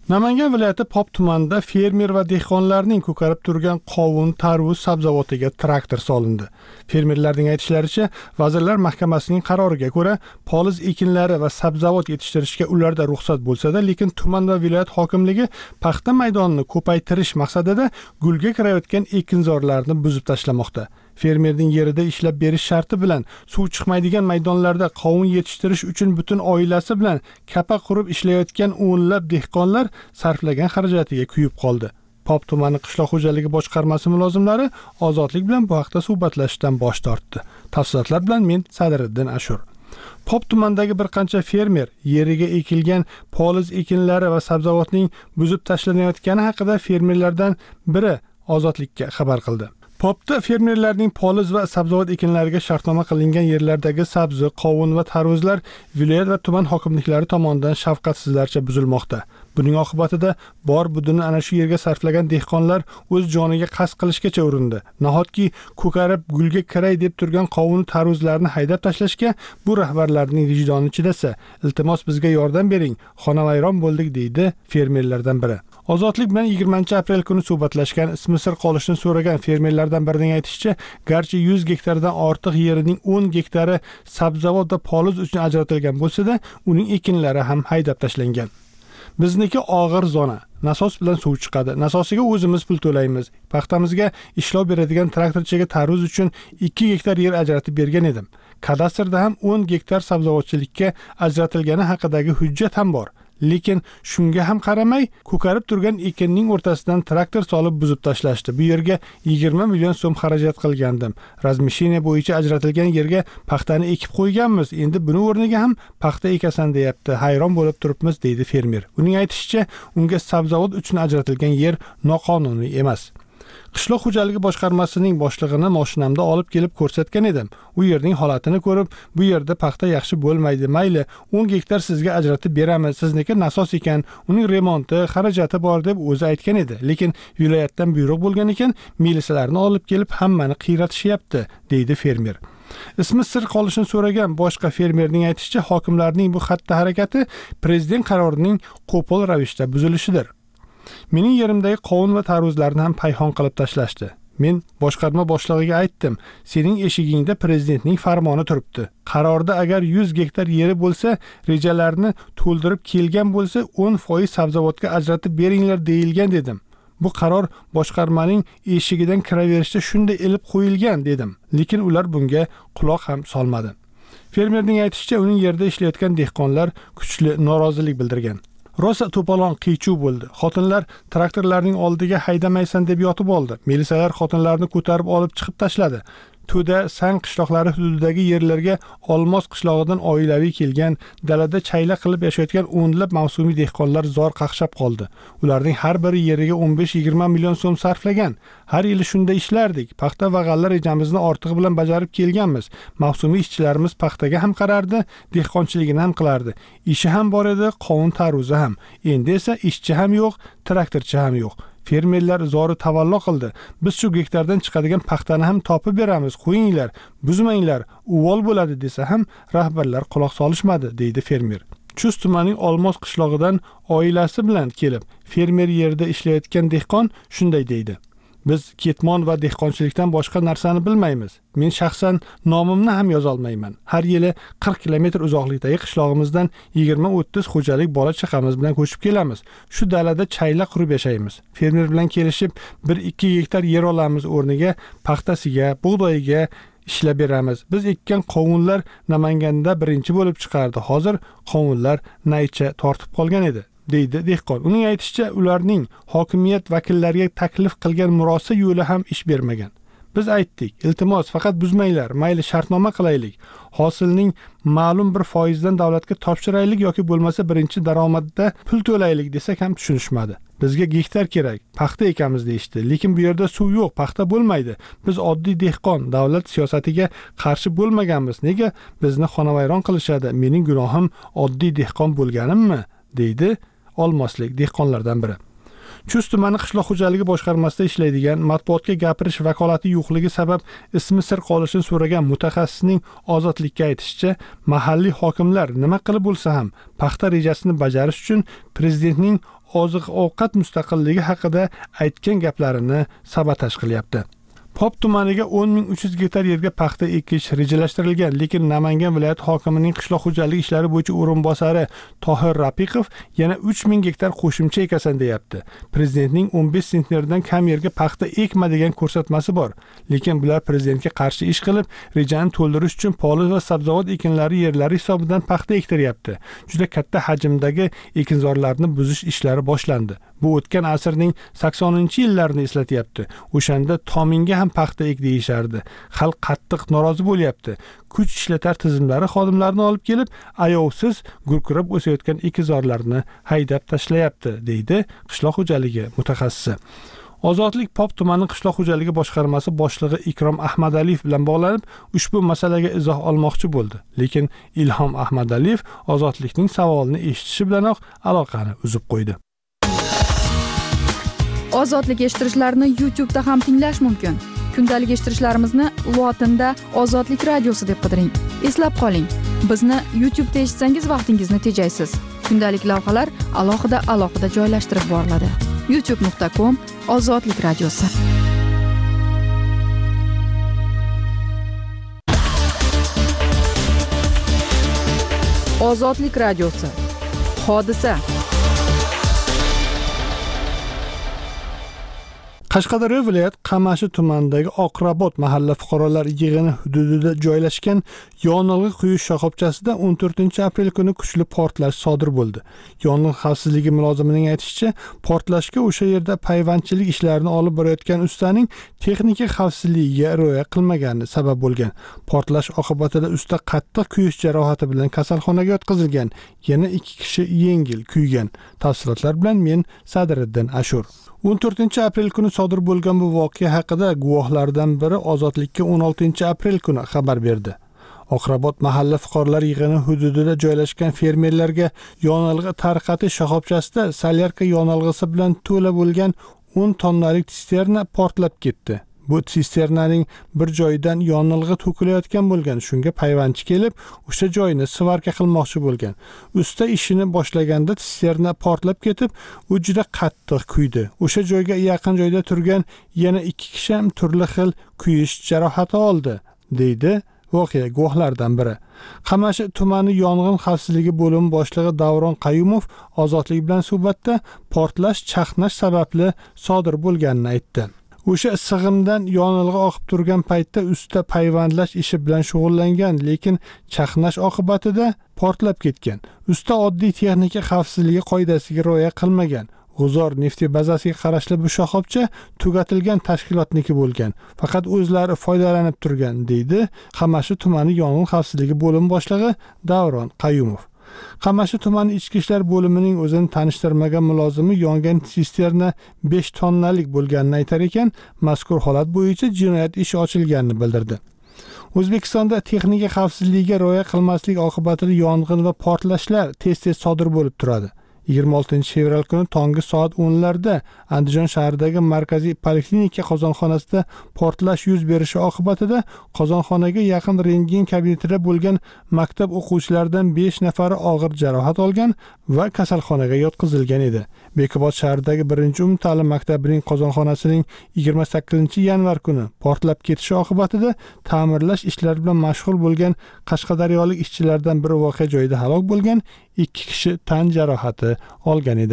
Namangan viloyati Pop tumanida fermer va dehqonlarning ko'karib turgan qovun, tarvuz sabzavotiga traktor solindi. Fermerlarning aytishlaricha, Vazirlar Mahkamasining qaroriga ko'ra, poliz ekinlari va sabzavot yetishtirishga ularda ruxsat bo'lsa-da, lekin tuman va viloyat hokimligi paxta maydonini ko'paytirish maqsadida gulga kirayotgan ekinzorlarni buzib tashlamoqda. Fermerning yerida ishlab berish sharti bilan suv chiqmaydigan maydonlarda qovun yetishtirish uchun butun oilasi bilan kapa qurib ishlayotgan o'nlab dehqonlar sarflagan xarajatiga kuyib qoldi. Pop tumani qishloq xo'jaligi boshqarmasi mulozimlari Ozodlik bilan bu haqda suhbatlashishdan bosh tortdi. Tafsilotlar bilan men Sadiriddin Ashur. Pop tumanidagi bir qancha fermer yeriga ekilgan poliz ekinlari va sabzavotning buzib tashlanayotgani haqida fermerlardan biri Ozodlikka xabar qildi. Popda fermerlarning poliz va sabzavot ekinlariga shartnoma qilingan yerlardagi sabzi, qovun va tarvuzlar viloyat va tuman hokimliklari tomonidan shafqatsizlarcha buzilmoqda. Buning oqibatida bor budini ana shu yerga sarflagan dehqonlar o'z joniga qasd qilishgacha urindi. Nahotki ko'karib gulga kiray deb turgan qovun, tarvuzlarni haydab tashlashga bu rahbarlarning vijdoni chidasa, iltimos bizga yordam bering, xonavayron bo'ldik deydi fermerlardan biri. Ozodlik bilan 20-aprel kuni suhbatlashgan, ismi sir qolishini so'ragan fermerlardan birining aytishicha, garchi 100 gektardan ortiq yerining 10 gektari sabzavot va poliz uchun ajratilgan bo'lsa-da, uning ekinlari ham haydab tashlangan. Bizniki og'ir zona. Nasos bilan suv chiqadi. Nasosiga o'zimiz pul to'laymiz. Paxtamizga ishlov beradigan traktorchiga tarvuz uchun 2 gektar yer ajratib bergan edim. Kadastrda ham 10 gektar sabzavotchilikka ajratilgani haqidagi hujjat ham bor. Lekin shunga ham qaramay, ko'karib turgan ekinning o'rtasidan traktor solib buzib tashlashdi. Bu yerga 20 million so'm xarajat qilgandim. Razmishina bo'yicha ajratilgan yerga paxtani ekib qo'yganmiz. Endi buni o'rniga ham paxta ekasan deyapti. Hayron bo'lib turibmiz, deydi fermer. Uning aytishicha, unga sabzavot uchun ajratilgan yer noqonuniy emas. Qishloq xo'jaligi boshqarmasining boshlig'ini mashinamda olib kelib ko'rsatgan edim. U yerning holatini ko'rib, bu yerda paxta yaxshi bo'lmaydi, mayli 10 gektar sizga ajratib beramiz. Sizniki nasos ekan, uning remonti, xarajati bor deb o'zi aytgan edi. Lekin viloyatdan buyruq bo'lgan ekan, militsiyalarni olib kelib hammani qiyratishyapti, deydi fermer. Ismi sir qolishini so'ragan boshqa fermerning aytishicha, hokimlarning bu xatti-harakati prezident qarorining qo'pol ravishda buzilishidir. Mening yerimdagi qovun va tarvuzlarni ham payhon qilib tashlashdi. Men boshqarma boshlig'iga aytdim, sening eshigingda prezidentning farmoni turibdi. Qarorda agar 100 gektar yeri bo'lsa, rejalarni to'ldirib kelgan bo'lsa, 10% sabzavotga ajratib beringlar deyilgan dedim. Bu qaror boshqarmaning eshigidan kiraverishda shunday ilib qo'yilgan dedim. Lekin ular bunga quloq ham solmadi. Fermerning aytishicha, uning yerda ishlayotgan dehqonlar kuchli norozilik bildirgan. Rosa to'polon qiyshuv bo'ldi. Xotinlar traktorlarning oldiga haydamaysan deb yotib oldi. Militsiyalar xotinlarni ko'tarib olib chiqib tashladi. To'da San qishloqlari hududidagi yerlarga Olmos qishlog'idan oilaviy kelgan, dalada chayla qilib yashayotgan o'nlab mavsumiy dehqonlar zor qaqshab qoldi. Ularning har biri yeriga 15-20 million so'm sarflagan. Har yili shunda ishlardik. Paxta va g'alla rejamizni ortig'i bilan bajarib kelganmiz. Mavsumiy ishchilarimiz paxtaga ham qarardi, dehqonchiligini ham qilardi. Ishi ham bor edi, qovun tarvuzi ham. Endi esa ishchi ham yo'q, traktorchi ham yo'q. Fermerlar zori tavallo qildi. Biz shu gektardan chiqadigan paxtani ham topib beramiz, qo'yinglar, buzmanglar, uvol bo'ladi desa ham rahbarlar quloq solishmadi, deydi fermer. Chust tumanining Olmos qishlog'idan oilasi bilan kelib, fermer yerda ishlayotgan dehqon shunday deydi. Biz ketmon va dehqonchilikdan boshqa narsani bilmaymiz. Men shaxsan nomimni ham yoza olmayman. Har yili 40 kilometr uzoqlikdagi qishlog'imizdan 20-30 xo'jalik bola chaqamiz bilan ko'chib kelamiz. Shu dalada chayla qurib yashaymiz. Fermer bilan kelishib 1-2 gektar yer olamiz, o'rniga paxtasiga, bug'doyiga ishlab beramiz. Biz ekkan qovunlar Namanganda birinchi bo'lib chiqardi. Hozir qovunlar naycha tortib qolgan edi, deydi dehqon. Uning aytishicha, ularning hokimiyat vakillariga taklif qilgan murosa yo'li ham ish bermagan. Biz aytdik, iltimos faqat buzmanglar, mayli shartnoma qilaylik. Hosilning ma'lum bir foizdan davlatga topshiraylik yoki bo'lmasa birinchi daromadda pul to'laylik desak ham tushunishmadi. Bizga gektar kerak, paxta ekamiz deyishdi. Lekin bu yerda suv yo'q, paxta bo'lmaydi. Biz oddiy dehqon, davlat siyosatiga qarshi bo'lmaganmiz. Nega bizni xonavayron qilishadi? Mening gunohim oddiy dehqon bo'lganimmi? deydi Olmoslik dehqonlardan biri. Chust tumani qishloq xo'jaligi boshqarmasida ishlaydigan, matbuotga gapirish vakolati yo'qligi sabab ismi sir qolishini so'ragan mutaxassisning Ozodlikka aytishicha, mahalliy hokimlar nima qilib bo'lsa ham paxta rejasini bajarish uchun prezidentning oziq-ovqat mustaqilligi haqida aytgan gaplarini sabotaj qilyapti. Pop tumaniga 10.300 gektar yerga paxta ekish rejalashtirilgan, lekin Namangan viloyati hokimining qishloq xo'jaligi ishlari bo'yicha o'rinbosari Tohir Rapiqov yana 3000 gektar qo'shimcha ekasan deyapti. Prezidentning 15 sentnerdan kam yerga paxta ekma degan ko'rsatmasi bor, lekin bular prezidentga qarshi ish qilib, rejani to'ldirish uchun poliz va sabzavot ekinlari yerlari hisobidan paxta ektiryapti. Juda katta hajmdagi ekinzorlarni buzish ishlari boshlandi. Bu o'tgan asrning 80-yillarini eslatyapti. O'shanda tominga ham paxta ek deyishardi. Xalq qattiq norozi bo'lyapti. Kuch ishlatar tizimlari xodimlarini olib kelib, ayovsiz gurkirab o'sayotgan ekinzorlarni haydab tashlayapti, deydi qishloq xo'jaligi mutaxassisi. Ozodlik Pop tumani qishloq xo'jaligi boshqarmasi boshlig'i Ikrom Ahmadaliyev bilan bog'lanib, ushbu masalaga izoh olmoqchi bo'ldi. Lekin Ilhom Ahmadaliyev Ozodlikning savolini eshitishi bilanoq aloqani uzib qo'ydi. Ozodlik eshittirishlarni YouTube'da ham tinglash mumkin. Kundalik eshittirishlarimizni lotinda Ozodlik radiosi deb qidiring. Eslab qoling, bizni YouTube'da eshitsangiz vaqtingizni tejaysiz. Kundalik lavhalar alohida joylashtirib boriladi. youtube.com/Ozodlik radiosi. Ozodlik radiosi. Hodisa. Qashqadaryo viloyat Qamashi tumanidagi Oqrabot mahalla fuqarolar yig'ini hududida joylashgan yonilg'i quyish shoxobchasida 14-aprel kuni kuchli portlash sodir bo'ldi. Yong'in xavfsizligi mulozimining aytishicha, portlashga o'sha yerda payvandchilik ishlarini olib borayotgan ustaning texnika xavfsizligiga rioya qilmagani sabab bo'lgan. Portlash oqibatida usta qattiq kuyish jarohati bilan kasalxonaga yotqizilgan. Yana 2 kishi yengil kuygan. Tafsilotlar bilan men Sadriddin Ashur. 14-aprel kuni sodir bo'lgan bu voqea haqida guvohlardan biri Ozodlikka 16-aprel kuni xabar berdi. Oqrabot mahalla fuqarolar yig'ini hududida joylashgan fermerlarga yonilg'i tarqatish shoxobchasida solyarka yonilg'isi bilan to'la bo'lgan 10 tonnalik sisterna portlab ketdi. Bu sisternaning bir joyidan yonilg'i to'kilayotgan bo'lgan. Shunga payvandchi kelib, o'sha joyni svarka qilmoqchi bo'lgan. Usta ishini boshlaganda sisterna portlab ketib, u juda qattiq kuydi. O'sha joyga yaqin joyda turgan yana 2 kishi ham turli xil kuyish jarohati oldi, deydi voqea guvohlaridan biri. Qamashi tumani yong'in xavfsizligi bo'limi boshlig'i Davron Qayumov Ozodlik bilan suhbatda portlash chaqnash sababli sodir bo'lganini aytdi. O'sha sig'imdan yonilg'i oqib turgan paytda usta payvandlash ishi bilan shug'ullangan, lekin chaqnash oqibatida portlab ketgan. Usta oddiy texnika xavfsizligi qoidasiga rioya qilmagan. G'uzor nefti bazasiga qarashli bu shoxobcha tugatilgan tashkilotniki bo'lgan. Faqat o'zlari foydalanib turgan, deydi Qamashi tumani yong'in xavfsizligi bo'limi boshlig'i Davron Qayumov. Qamashi tumani ichki ishlar bo'limining o'zini tanishtirmagan mulozimi yongan sisterna 5 tonnalik bo'lganini aytar ekan, mazkur holat bo'yicha jinoyat ishi ochilganini bildirdi. O'zbekistonda texnika xavfsizligiga rioya qilmaslik oqibatida yong'in va portlashlar tez-tez sodir bo'lib turadi. 26-fevral kuni tongi soat 10larda Andijon shahridagi markaziy poliklinika qozonxonasida portlash yuz berishi oqibatida qozonxonaga yaqin rentgen kabinetida bo'lgan maktab o'quvchilaridan 5 nafari og'ir jarohat olgan va kasalxonaga yotqizilgan edi. Bekobod shahridagi 1-umumta'lim maktabining qozonxonasining 28-yanvar kuni portlab ketishi oqibatida ta'mirlash ishlari bilan mashg'ul bo'lgan qashqadaryolik ishchilardan biri voqea joyida halok bo'lgan, 2 kishi tan jarohati olgan edi.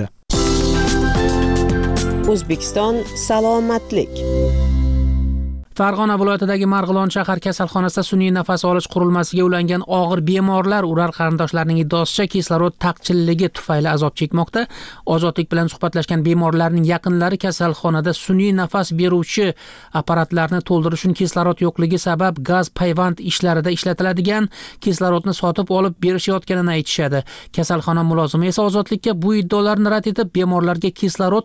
O'zbekiston salomatlik. Farg'ona viloyatidagi Marg'ilon shahar kasalxonasida sun'iy nafas olish qurilmasiga ulangan og'ir bemorlar ular qarindoshlarining iddaosicha kislorod taqchilligi tufayli azob chekmoqda. Ozodlik bilan suhbatlashgan bemorlarning yaqinlari kasalxonada sun'iy nafas beruvchi apparatlarni to'ldirish uchun kislorod yo'qligi sabab gaz payvand ishlarida ishlatiladigan kislorodni sotib olib berishayotganini aytishadi. Kasalxona mulozimi esa Ozodlikka bu iddaolarni rad etib, bemorlarga kislorod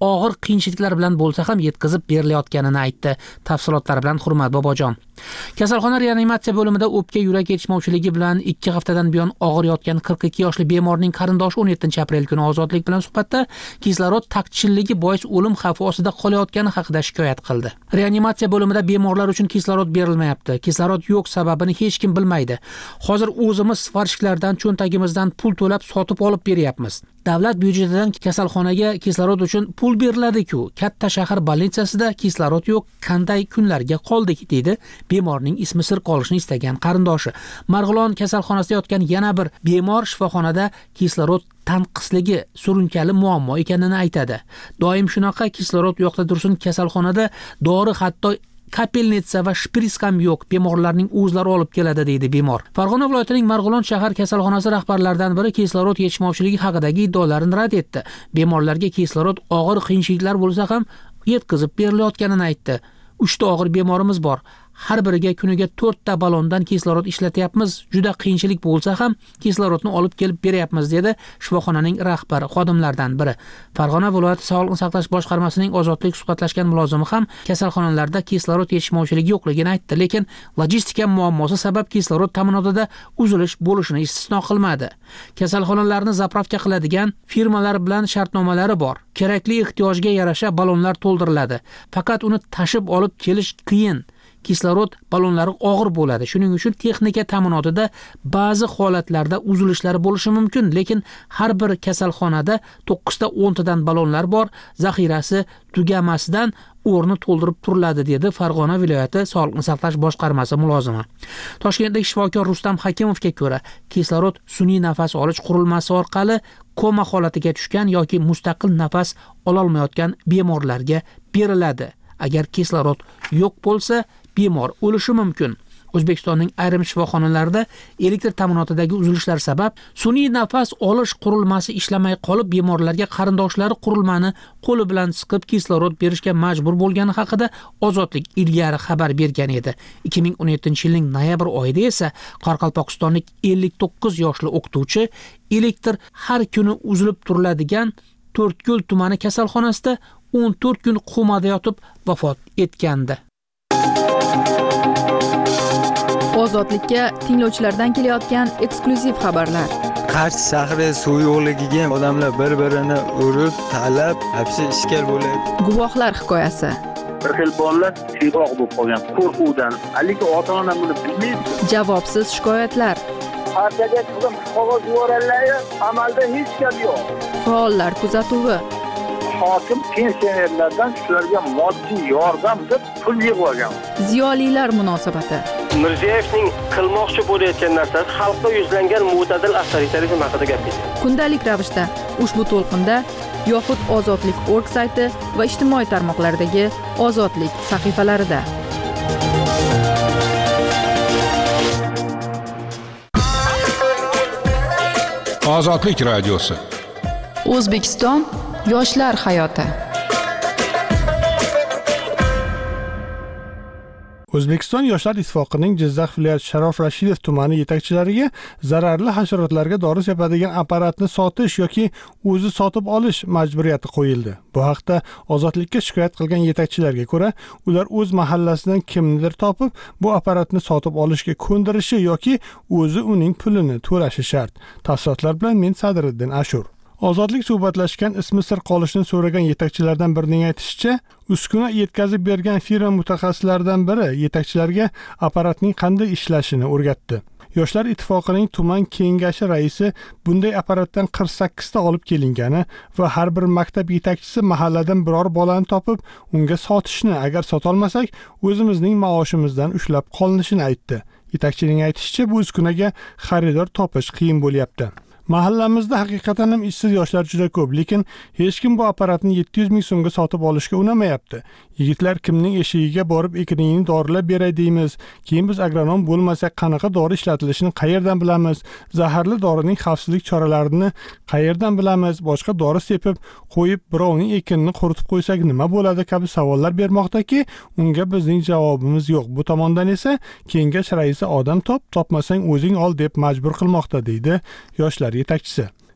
og'ir qiyinchiliklar bilan bo'lsa ham yetkazib berilayotganini aytdi. Tafsilotlar bilan Hurmat Bobojon. Kasalxona reanimatsiya bo'limida o'pka yurak yetishmovchiligi bilan 2 haftadan buyon og'ir yotgan 42 yoshli bemorning qarindoshi 17-aprel kuni Ozodlik bilan suhbatda kislorod taqchilligi bois o'lim xavfi ostida qolayotgani haqida shikoyat qildi. Reanimatsiya bo'limida bemorlar uchun kislorod berilmayapti. Kislorod yo'q sababini hech kim bilmaydi. Hozir o'zimiz sifarishlardan cho'ntagimizdan pul to'lab sotib olib beryapmiz. Davlat byudjetidan kasalxonaga kislorod uchun pul beriladi-ku. Katta shahar bolnitsasida kislorod yo'q, qanday kunlarga qoldik, deydi bemorning ismi sir qolishini istagan qarindoshi. Marg'ilon kasalxonasida yotgan yana bir bemor shifoxonada kislorod tanqisligi surunkali muammo ekanini aytadi. Doim shunaqa kislorod yo'qda tursin, kasalxonada dori hatto kapelnitsa va shpris ham yo'q. Bemorlarning o'zlari olib keladi, deydi bemor. Farg'ona viloyatining Marg'ilon shahar kasalxonasi rahbarlaridan biri kislorod yetishmovchiligi haqidagi iddaolarini rad etdi. Bemorlarga kislorod og'ir qiyinchiliklar bo'lsa ham yetkazib berilayotganini aytdi. 3 ta og'ir bemorimiz bor. Har biriga kuniga 4 ta ballondan kislorod ishlatyapmiz. Juda qiyinchilik bo'lsa ham kislorodni olib kelib beryapmiz, dedi shifoxonaning rahbari xodimlardan biri. Farg'ona viloyati Sog'liqni saqlash boshqarmasining Ozodlik suhbatlashgan mulozimi ham kasalxonalarda kislorod yetishmovchiligi yo'qligini aytdi, lekin logistika muammosi sabab kislorod ta'minotida uzilish bo'lishini istisno qilmadi. Kasalxonalarni zapravka qiladigan firmalar bilan shartnomalari bor. Kerakli ehtiyojga yarasha ballonlar to'ldiriladi. Faqat uni tashib olib kelish qiyin. Kislorod ballonlari og'ir bo'ladi. Shuning uchun texnika ta'minotida ba'zi holatlarda uzilishlar bo'lishi mumkin, lekin har bir kasalxonada 9 ta 10 tadan ballonlar bor. Zaxirasi tugamasidan o'rni to'ldirib turiladi, dedi Farg'ona viloyati Sog'liqni saqlash boshqarmasi mulozimi. Toshkentdagi shifokor Rustam Hakimovga ko'ra, kislorod sun'iy nafas olish qurilmasi orqali koma holatiga tushgan yoki mustaqil nafas ola olmayotgan bemorlarga beriladi. Agar kislorod yo'q bo'lsa, bemor o'lishi mumkin. O'zbekistonning ayrim shifoxonalarida elektr ta'minotidagi uzilishlar sabab sun'iy nafas olish qurilmasi ishlamay qolib, bemorlarga qarindoshlari qurilmani qo'li bilan siqib kislorod berishga majbur bo'lgani haqida Ozodlik ilgari xabar bergan edi. 2017-yilning noyabr oyida esa Qoraqalpog'istonlik 59 yoshli o'qituvchi elektr har kuni uzilib turiladigan To'rtko'l tumani kasalxonasida 14 kun komada yotib vafot etgandi. Ozodlikka tinglovchilardan kelayotgan eksklyuziv xabarlar. Qarshi shahri suv yo'qligiga odamlar bir-birini urib, talab, hapsi ishkal bo'ladi. Guvohlar hikoyasi. Bir xil bolalar siyroq bo'lib qolgan qo'rquvdan. Aliki ota-ona buni bilmaydi. Javobsiz shikoyatlar. Partiyaga qilib qog'oz yuborganlar, amalda hech gap yo'q. Faollar kuzatuvi. Hokim pensionerlardan shularga moddiy yordam deb pul yig'ib olgan. Ziyolilar munosabati. Mirziyevning qilmoqchi bo'layotgan narsasi xalqqa yuzlangan mo'tadil avtoritarizm haqida gapirdi. Kundalik ravishda ushbu to'lqinda yoxud Ozodlik.org sayti va ijtimoiy tarmoqlardagi Ozodlik sahifalarida. Ozodlik radiosi. O'zbekiston yoshlar hayoti. O'zbekiston Yoshlar ittifoqining Jizzax viloyati Sharof Rashidov tumani yetakchilariga zararli hasharotlarga dori sepadigan apparatni sotish yoki o'zi sotib olish majburiyati qo'yildi. Bu haqda Ozodlikka shikoyat qilgan yetakchilarga ko'ra, ular o'z mahallasidan kimnidir topib, bu apparatni sotib olishga ko'ndirishi yoki o'zi uning pulini to'lashi shart. Tafsilotlar bilan men Sadriddin Ashur. Ozodlik suhbatlashgan ismi sir qolishini so'ragan yetakchilardan birining aytishicha, uskuna yetkazib bergan firma mutaxassislaridan biri yetakchilarga apparatning qanday ishlashini o'rgatdi. Yoshlar ittifoqining tuman kengashi raisi bunday apparatdan 48 ta olib kelingani va har bir maktab yetakchisi mahalladan biror bolani topib, unga sotishni, agar sotolmasak, o'zimizning maoshimizdan ushlab qolinishini aytdi. Yetakchining aytishicha, bu uskunaga xaridor topish qiyin bo'lyapti. Mahallamizda haqiqatan ham ishsiz yoshlar juda ko'p, lekin hech kim bu apparatni 700 ming so'mga sotib olishga unamayapti. Yigitlar kimning eshigiga borib ekiningni dorilab beray deymiz. Keyin biz agronom bo'lmasak qanaqa dori ishlatilishini qayerdan bilamiz? Zaharli dorining xavfsizlik choralarini qayerdan bilamiz? Boshqa dori sepib qo'yib birovning ekinini quritib qo'ysak nima bo'ladi kabi savollar bermoqdaki, unga bizning javobimiz yo'q. Bu tomondan esa kengash raisi odam topmasang o'zing ol deb majbur qilmoqda, deydi yoshlar yetakchisi.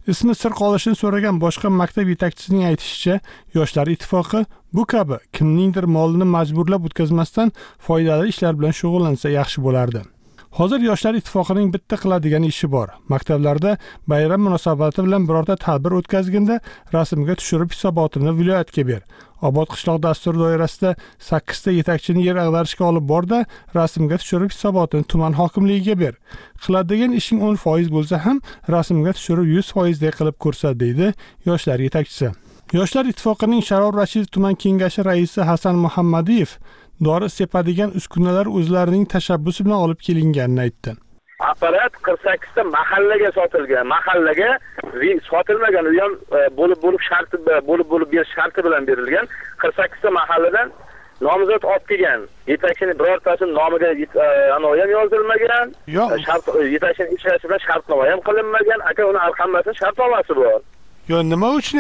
Ismi sir qolishini so'ragan boshqa maktab yetakchisining aytishicha, Yoshlar ittifoqi bu kabi kimningdir molini majburlab o'tkazmasdan foydali ishlar bilan shug'ullansa yaxshi bo'lardi. Hozir Yoshlar ittifoqining bitta qiladigan ishi bor. Maktablarda bayram munosabati bilan birorta tadbir o'tkazganda rasmga tushirib hisobotini viloyatga ber. Obod qishloq dasturi doirasida 8 ta yetakchini yer ag'darishga olib borda, rasmga tushirib hisobotini tuman hokimligiga ber. Qiladigan ishing 10% bo'lsa ham rasmga tushirib 100% dek qilib ko'rsat, deydi Yoshlar yetakchisi. Yoshlar ittifoqining Sharor Rashidov tuman kengashi raisi Hasan Muhammadiyev dori sepadigan uskunalar o'zlarining tashabbusi bilan olib kelinganini aytdi. Apparat 48 ta mahallaga sotilgan. Mahallaga sotilmagan, u ham bo'lib berish sharti bilan berilgan. 48 ta mahalladan nomzod olib kelgan. Yetakchining birortasi nomiga anoyam yozilmagan. Yetakchining ishlashi bilan shartnoma ham qilinmagan. Aka uni hammasini shartnomasi bor. Yo, nima uchun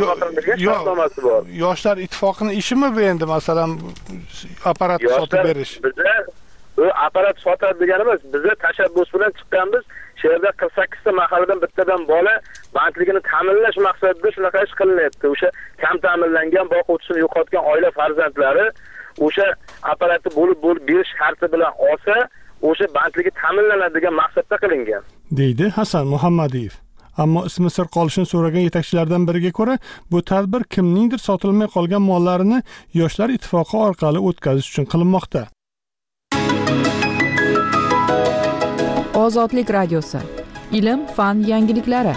Yoshlar ittifoqining ishimi bu endi, masalan, apparat sotib berish? Bu apparat sotadi deganimiz, biza tashabbus bilan chiqqanmiz. Shu yerda 48 ta mahalladan bittadan bola bandligini ta'minlash maqsadida shunaqa ish qilinyapti. O'sha kam ta'minlangan boquvchisini yo'qotgan oila farzandlari o'sha apparatni bo'lib berish sharti bilan olsa, o'sha bandligi ta'minlanadi degan maqsadda qilingan, deydi Hasan Muhammadiyev. Ammo ismi sir qolishini so'ragan yetakchilardan biriga ko'ra, bu tadbir kimningdir sotilmay qolgan mollarini Yoshlar ittifoqi orqali o'tkazish uchun qilinmoqda. Ozodlik radiosi. Ilm, fan yangiliklari.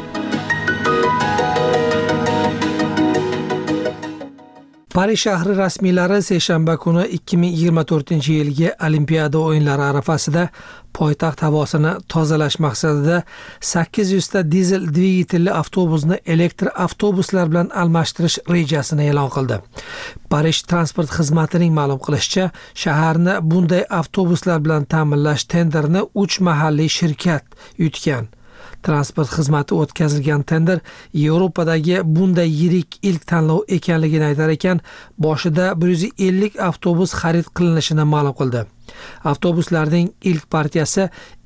Parij shahri rasmiylari seshanba kuni 2024-yilgi Olimpiada o'yinlari arafasida poytaxt havosini tozalash maqsadida 800 ta dizel dvigatelli avtobusni elektr avtobuslar bilan almashtirish rejasini e'lon qildi. Parij transport xizmatining ma'lum qilishicha, shaharni bunday avtobuslar bilan ta'minlash tenderini 3 mahalliy shirkat yutgan. Transport xizmati o'tkazilgan tender Yevropadagi bunday yirik ilk tanlov ekanligini aytar ekan, boshida 150 avtobus xarid qilinishini ma'lum qildi. Avtobuslarning ilk partiyasi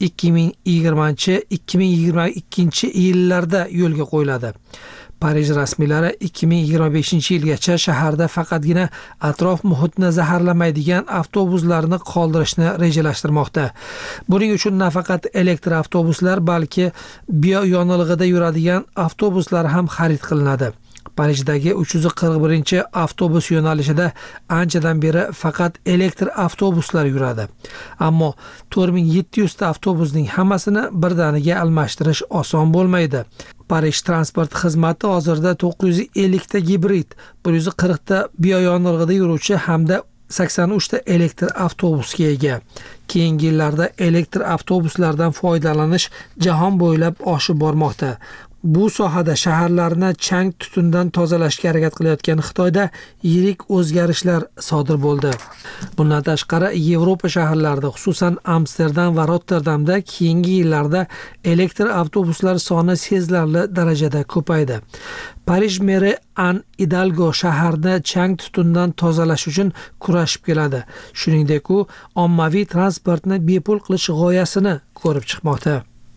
2020-2022-yillarda yo'lga qo'yiladi. Parij rasmiylari 2025-yilgacha shaharda faqatgina atrof muhitni zaharlamaydigan avtobuslarni qoldirishni rejalashtirmoqda. Buning uchun nafaqat elektr avtobuslar, balki bioyonilg'ida yuradigan avtobuslar ham xarid qilinadi. Parijdagi 341-avtobus yo'nalishida anchadan beri faqat elektr avtobuslar yuradi. Ammo 4700 ta avtobusning hammasini birdaniga almashtirish oson bo'lmaydi. Parij transport xizmati hozirda 950 ta gibrid, 140 ta bioyonilg'ida yuruvchi hamda 83 ta elektr avtobusga ega. Keyingi yillarda elektr avtobuslardan foydalanish jahon bo'ylab oshib bormoqda. Bu sohada shaharlarni chang tutundan tozalashga harakat qilayotgan Xitoyda yirik o'zgarishlar sodir bo'ldi. Bundan tashqari Yevropa shaharlarida, xususan Amsterdam va Rotterdamda keyingi yillarda elektr avtobuslar soni sezilarli darajada ko'paydi. Parij meri Anne Hidalgo shaharni chang tutundan tozalash uchun kurashib keladi. Shuningdek, u ommaviy transportni bepul qilish g'oyasini ko'rib chiqmoqda.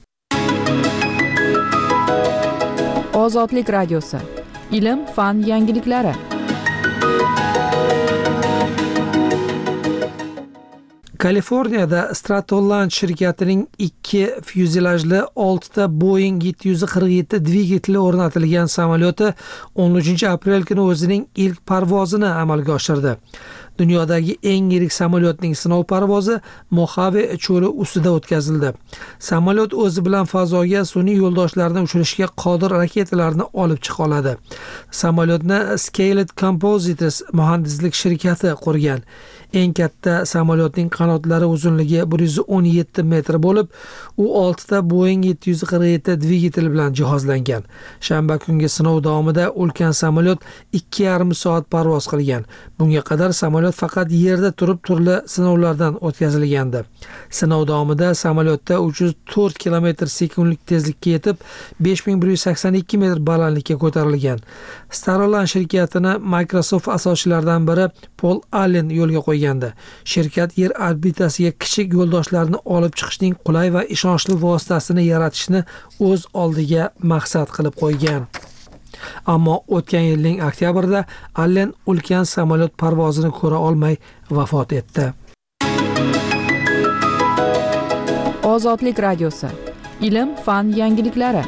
Ozodlik radiosi. Ilm, fan yangiliklari. Kaliforniyada Stratolaunch shirkatining 2 fyuzelajli 6 ta Boeing 747 dvigateli o'rnatilgan samolyoti 13-aprel kuni o'zining ilk parvozini amalga oshirdi. Dunyodagi eng yirik samolyotning sinov parvozi Mojave cho'li ustida o'tkazildi. Samolyot o'zi bilan fazoga sun'iy yo'ldoshlarni uchirishga qodir raketalarni olib chiqa oladi. Samolyotni Scaled Composites muhandislik shirkati qurgan. Eng katta samolyotning qanotlari uzunligi 117 metr bo'lib, u 6 ta Boeing 747 dvigatel bilan jihozlangan. Shanba kungi sinov davomida ulkan samolyot 2,5 soat parvoz qilgan. Bunga qadar samolyot faqat yerda turib turli sinovlardan o'tkazilgandi. Sinov davomida samolyotda 304 km/sekundlik tezlikka yetib, 5182 metr balandlikka ko'tarilgan. Starline shirkatini Microsoft asoschilaridan biri Paul Allen yo'lga qo'ygandi. Shirkat yer orbitasiga kichik yo'ldoshlarni olib chiqishning qulay va ishonchli vositasini yaratishni o'z oldiga maqsad qilib qo'ygan. Ammo o'tgan yilning oktyabrida Allen ulkan samolyot parvozini ko'ra olmay vafot etdi. Ozodlik radiosi. Ilm, fan yangiliklari.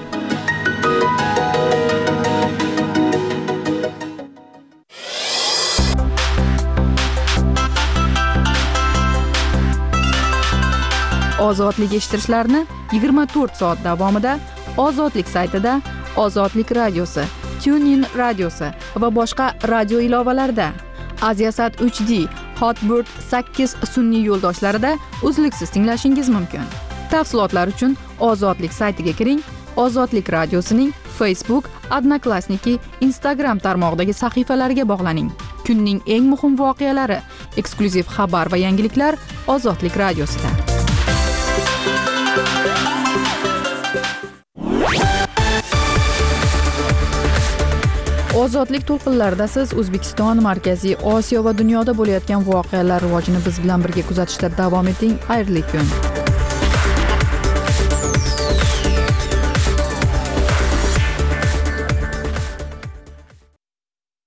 Ozodlik eshittirishlarni 24 soat davomida Ozodlik saytida, Ozodlik radiosi, TuneIn radiosi va boshqa radio ilovalarida, Aziasat 3D, Hotbird 8 sun'iy yo'ldoshlarida uzluksiz tinglashingiz mumkin. Tafsilotlar uchun Ozodlik saytiga kiring. Ozodlik radiosining Facebook, Odnoklassniki, Instagram tarmog'idagi sahifalariga bog'laning. Kunning eng muhim voqealari, eksklyuziv xabar va yangiliklar Ozodlik radiosida. Ozodlik to'lqinlarida siz O'zbekiston, Markaziy Osiyo va dunyoda bo'layotgan voqealar rivojini biz bilan birga kuzatishda davom eting. Xayrli kun.